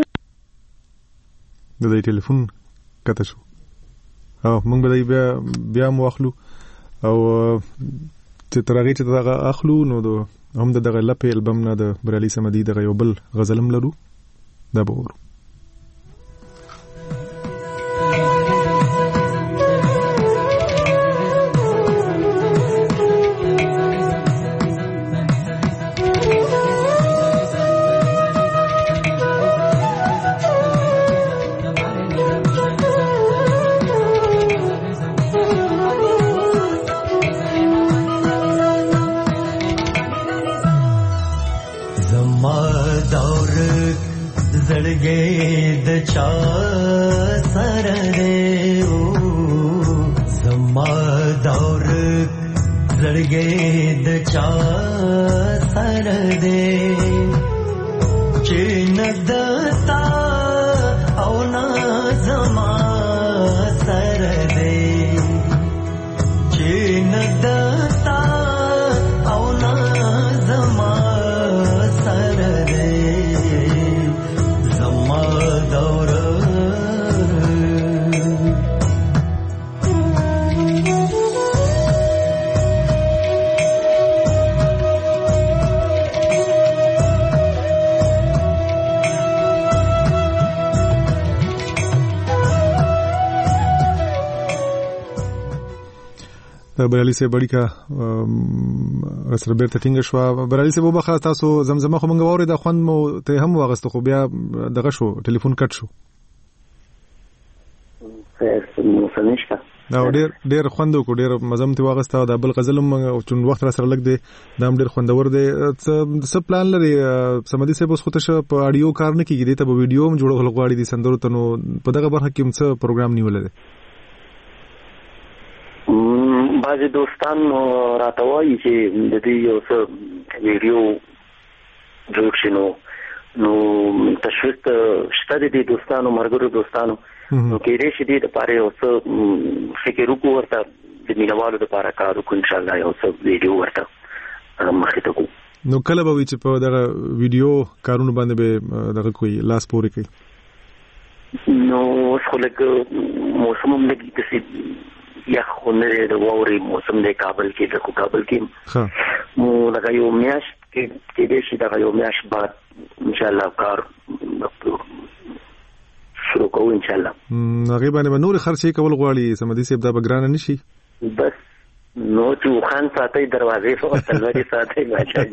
د دې ټلیفون کته شو او موږ به بیا مو اخلو او چې ترغه چې دغه اخلو نو هم دغه لپې البم نه د برالي سمدي دغه یو بل غزلم لرو دا به ورو.
زړګې د چا سره دی او زما دور زړګې د چا سره دی چې نه دتا او نه زما سره دی چې نه دتا او نه زما سره دی زما دور
برالي سه بڑی کا سره بیرته ټینګ شو. برالي سه وبخه تاسو زمزمه خو مونږ واره د خوند مو ته هم واغست خو بیا دغه شو ټلیفون کټ شو. دا ډېر خوند کو ډېر مزم ته واغست او د بل غزل مونږ چون وخت را سره لګ دی دا ډېر خوندور دی. څه پلان لري سمدي سه بس خو ته په اډیو کار نه کیږي ته په ویډیو هم جوړول غواړي دي سندرو ته نو په دغه برخه کې څه پروګرام نیول دي؟
بعضی دوستان راته وایي چې د دې یو څه ویډیو جوړ شي نو تشویق شته دي دوستانو مرګرو دوستانو نو کېدای شي دې لپاره یو څه فکر وکړو ورته د مینوالو لپاره کار وکړو ان شاء الله یو څه ویډیو ورته مخې ته کوو.
نو کله به وي چې په دغه ویډیو کارونه باندې به دغه کوئی لاس پورې کوي؟
نو اوس خو لږ موسم هم لږ داسې یخ خو نه دی د واورې موسم دی کابل کې د کابل کې نو دغه یو میاشت کې کېدای شي دغه یو میاشت بعد انشاءالله کار شروع کوو انشاءالله.
هغې باندې به نورې خرچې کول غواړي سمدي صاحب دا به ګرانه نه شي؟
بس نو چې وخان ساتئ دروازې په تلوارې ساتئ باچاجي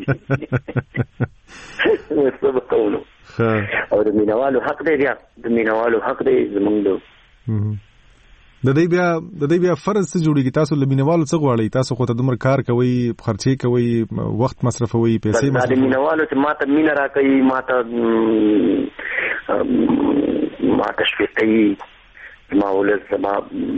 څه به کوو نو. او د مینوالو حق دی بیا د مینوالو حق دی زمونږ
د دې بیا فرض څه جوړیږي؟ تاسو له مینوالو څه غواړئ؟ تاسو خو ته دومره کار کوئ خرچې کوئ وخت مصرفوئ پیسې
مصرفوئ. د مینوالو چې ماته مینه راکوي ماته شپې کوي زما ولس زما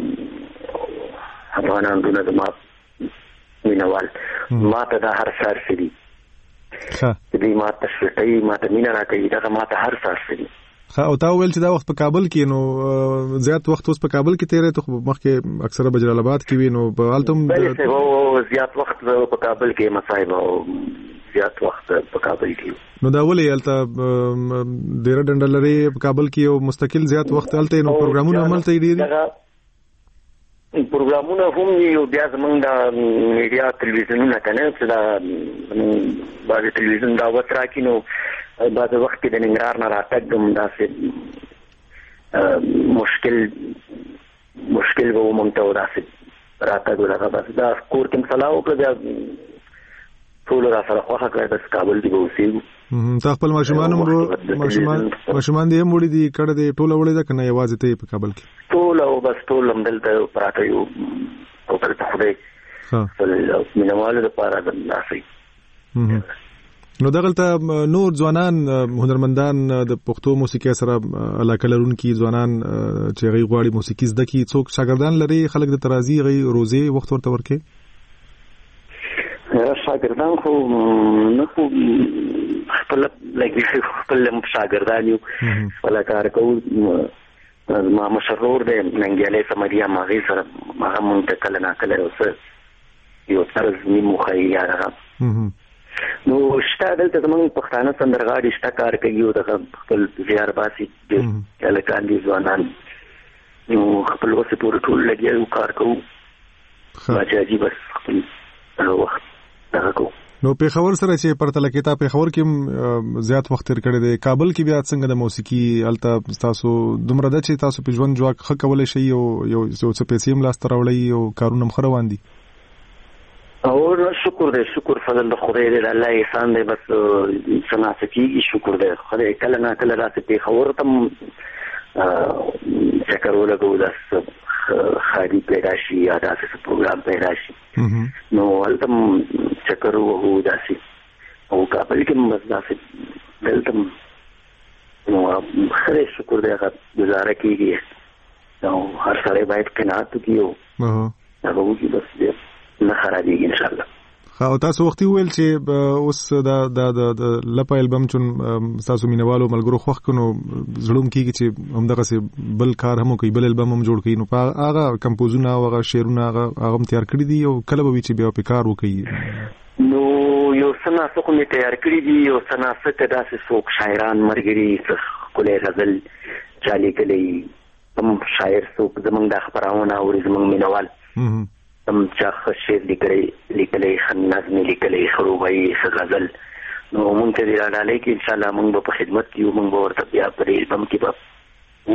افغانان دونه زما مینوال ماته دا هر سهار څه دي دوی ماته شپې کوي ماته مینه راکوي دغه ماته هر سهار څه دي.
او تا ویل چې دا وخت په کابل کې نو زیات وخت اوس په کابل کې تیرې ته مخکې اکثره بجلال آباد کې وي نو په حالت هم
زیات وخت په کابل کې مصايب او زیات وخت په کابل کې
نو دا ولې هلته ډېر ډنډه لري په کابل کې او مستقل زیات وخت هلته نو پروګرامونه عملته ډېر
پروګرامونه هم یو بیا زمونږ د میډیا تلویزیونونه کنه چې دا بعضې تلویزیون دعوت راکړي نو بعض وخت کې د ننګرهار نه راتګ هم داسې مشکل به ومونږ ته داسې راتګ ولغه بس دا کور کې صلاح وکړه بیا ټول را سره خوښه کړه بس کابل کې به اوسېږو.
تا خپل ماشومان دې هم وړي دي کډه دې ټوله وړې ده که نه یوازې ته په کابل کې؟
ټول او بس ټول همدلته پراته یو او دلته خدای مینوالو دپاره داسې.
نو دغلته نور ځوانان هنرمندان د پښتو موسیقۍ سره علاقه لرونکي ځوانان چې هغوی غواړي موسیقي زده کړي څوک شاګردان لري خلک د ترازي هغوی روزې وخت ورته ورکوي؟
شاګردان خو نه خو خپل شاګردان یو خپل کار کوو. ما مشرور دی ننګیالی سمدي هغې سره هغه مونږ ته کله ناکله یو طرز نیم وښایي یا هغه نو شته دلته زمونږ پښتانه سندرغاړي شته کار کوي او دغه خپل زیار باسي ډېر هلکان دي ځوانان نو خپل وسې پورې ټول لګیا یو کار کوو باچاجي بس خپل وخت دغه کوو.
نو پېښور سره چې پرتله کې تا پېښور کې زیات وخت تېر کړی دی کابل کې بیا څنګه د موسیقي هلته ستاسو دومره ده چې تاسو په ژوند جواک ښه کولی شئ او یو څه پیسې هم لاسته راوړئ او کارونه هم ښه روان دي؟
او شکر دی شکر فضل د خدای دی د الله احسان دی بس څه ناڅه کېږي شکر دی خدای کله نه کله داسې پېښور ته هم چکر ولګوو داسې خالي پیدا شي یا داسې پروګرام پیدا شي نو هلته هم چکر ووهو داسې او کابل کې هم بس داسې دلته هم نو ښه دی شکر دی هغه ګزاره کېږي او هر سړی باید قناعت وکړي او هغه وکړي بس دی نه خرابېږي انشاءالله.
او تاسو وختي وویل چې اوس د لپه البم چون تاسو مینوالو ملګرو خوښ کړو نو زړه هم کېږي چې همدغسې بل کار هم وکړي بل البم هم جوړ کړي نو په هغه کمپوزونه او هغه شعرونه هغه هم تیار کړي دي او کله به وي چې بیا پې کار وکړي؟
نو یو څه ناڅه خو مې تیار کړي دي یو څه ناڅه که داسې څوک شاعران ملګري څه ښکلی غزل چا لیکلی هم شاعر څوک زمونږ دا خپرونه اوري زمونږ مینوال هم چا ښه شعر لیکلی ښه نظم یې لیکلی ښه روبایي ښه غزل نو مونږ ته دې راډالۍ کې انشاءالله مونږ به په خدمت کې یو مونږ به ورته بیا په دې البم کې به ووایو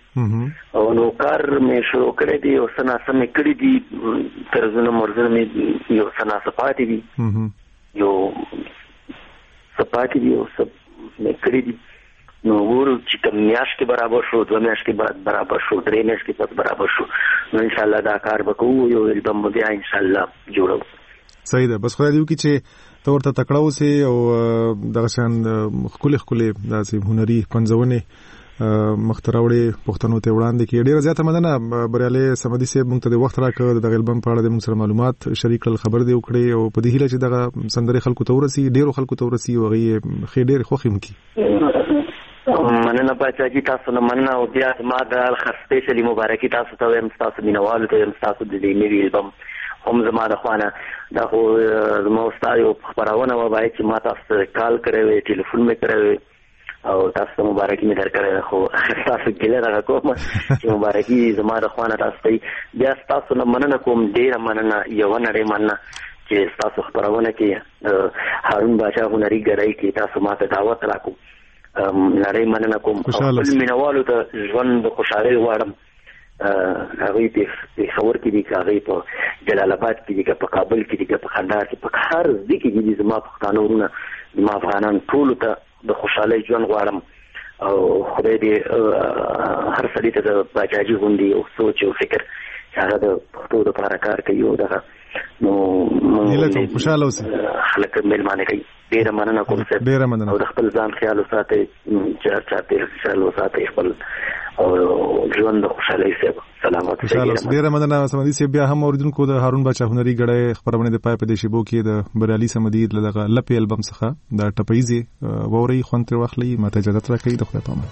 او نو کار مې شروع کړی دی او سنا سم کړی دی ترزونه مرزونه مې یو سنا سپاتې دي یو سپاتې دي او سب مې کړی دي نو ورو چې کوم میاشتې برابر شو 2 میاشتې بعد برابر شو 3 میاشتې بعد برابر شو نو ان شاء الله دا کار وکړو یو البم بیا ان شاء الله جوړو
صحیح ده بس خدای دې وکړي چې تورته تکړه اوسې او دغه شان خولي داسې هنري پنځونه مختراوړي پښتنو ته وړاندې کې ډیره زیاته مننه بریالي سمدي صاحب موږ ته د وخت راکړ د البم په اړه د موږ سره معلومات شریک کړل خبر دی وکړي او په دې هیله چې دغه سندري خلکو ته ورسي ډیرو خلکو ته ورسي او غي خېډیر خوخي مکی
مننه پاچاجي تاسو نه مننه او بیا ما د سپیشلی مبارکي تاسو ته هم تاسو مینوالو ته هم تاسو د دې نوی البم هم زما د خوانه دا خو زما استاد خبرونه وایي چې ما تاسو کال کړو ټلیفون مې کړو او تاسو مبارکي مې درکړه خو تاسو ګیله راکوم چې مبارکي زما د خوانه تاسو بیا تاسو نه مننه کوم ډیره مننه یو نړۍ مننه چې تاسو خبرونه کې هارون بادشاہ هنري ګړای کې تاسو ماته دعوت راکو نړۍ مننه کوم خپل مینوالو ته ژوند د خوشحالۍ غواړم هغه په خبر کې دي هغه په جلال آباد کې دي په کابل کې دي په خندار کې په هر ځای کې دي زما پښتانه ورونه زما افغانان ټول ته د خوشحالۍ ژوند غواړم او خدای دې هر سړي ته د باجاجي غوندي او سوچ او فکر هغه د پښتو لپاره کار کوي او دغه نو
ملګری خوشاله اوسه
خلک ملمانه کوي ډیره مننه کوم څه
ډیره مننه
او د خپل ځان خیال وساتئ چاته خیال وساتئ خپل او ژوند خوشاله سي سلامات
ډیره مننه سمدي سي بیا هم اوریدونکو د هارون بادشاہ هنري ګړې خبرونه د پای په دې شیبو کې د بریالي سمدي دغه لپی البم څخه د ټپيزي ووري خونتر واخلي ماته اجازه راکړئ د خدای پامه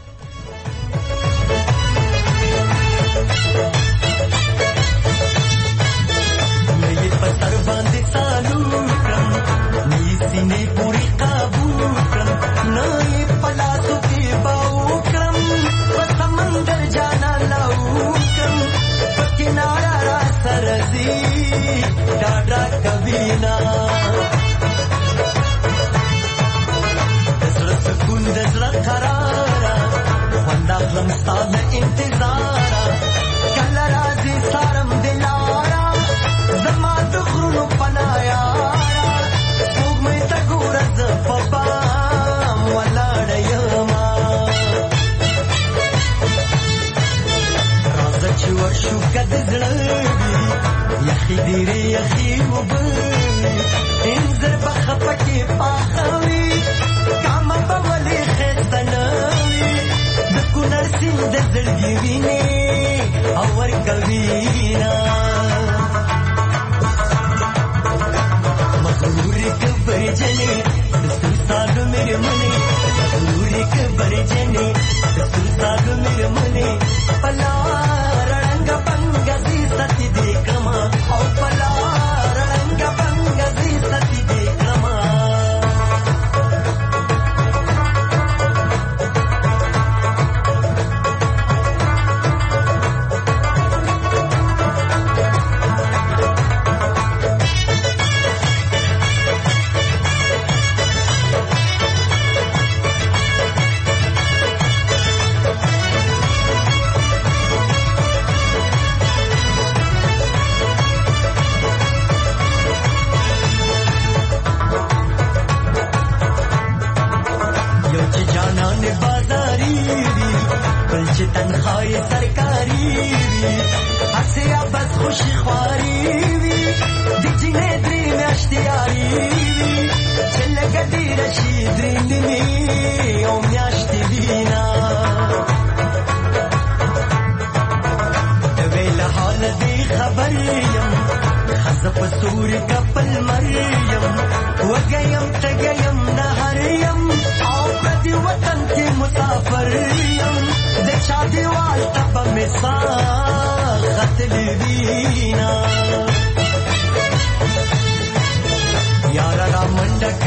سینې پوری قابو کړم نه پلاسو کې باو کړم په سمندر جانا لاو کړم په کنارا را سرزي ډاډا کبینا دزړه سکون دزړه قرار خوندا خلم ستاد انتظار کله راځي سارم دلارا زما د غرونو پنایا پپا ولاړ یما راځه چې ورشو کده زړه یخی ډیره یخی وبني انځر بخپکه پاخوي کام په ولې خستنوي د کونر سیند د زړګي ویني او ور کوینا مغروري کبر جنې سادو میرے منی نوری کے برجنے سادو میرے منی پلا رنگ بنگ دی ستی دیکھما او پلا رنگ بنگ دی ستی دیکھما تنخواهی سرکاری وی حسیا بس خوشی خواری وی دیجنه دریم اشتیاری وی چلگه دیرشی درینی او میاشتی بینا دویل حال دی خبریم خزب سوری کپل مریم وگیم تگیم نهریم او پردی وطن کی مسافریم شادی وال تب مسا قتل وینا یارا را منډک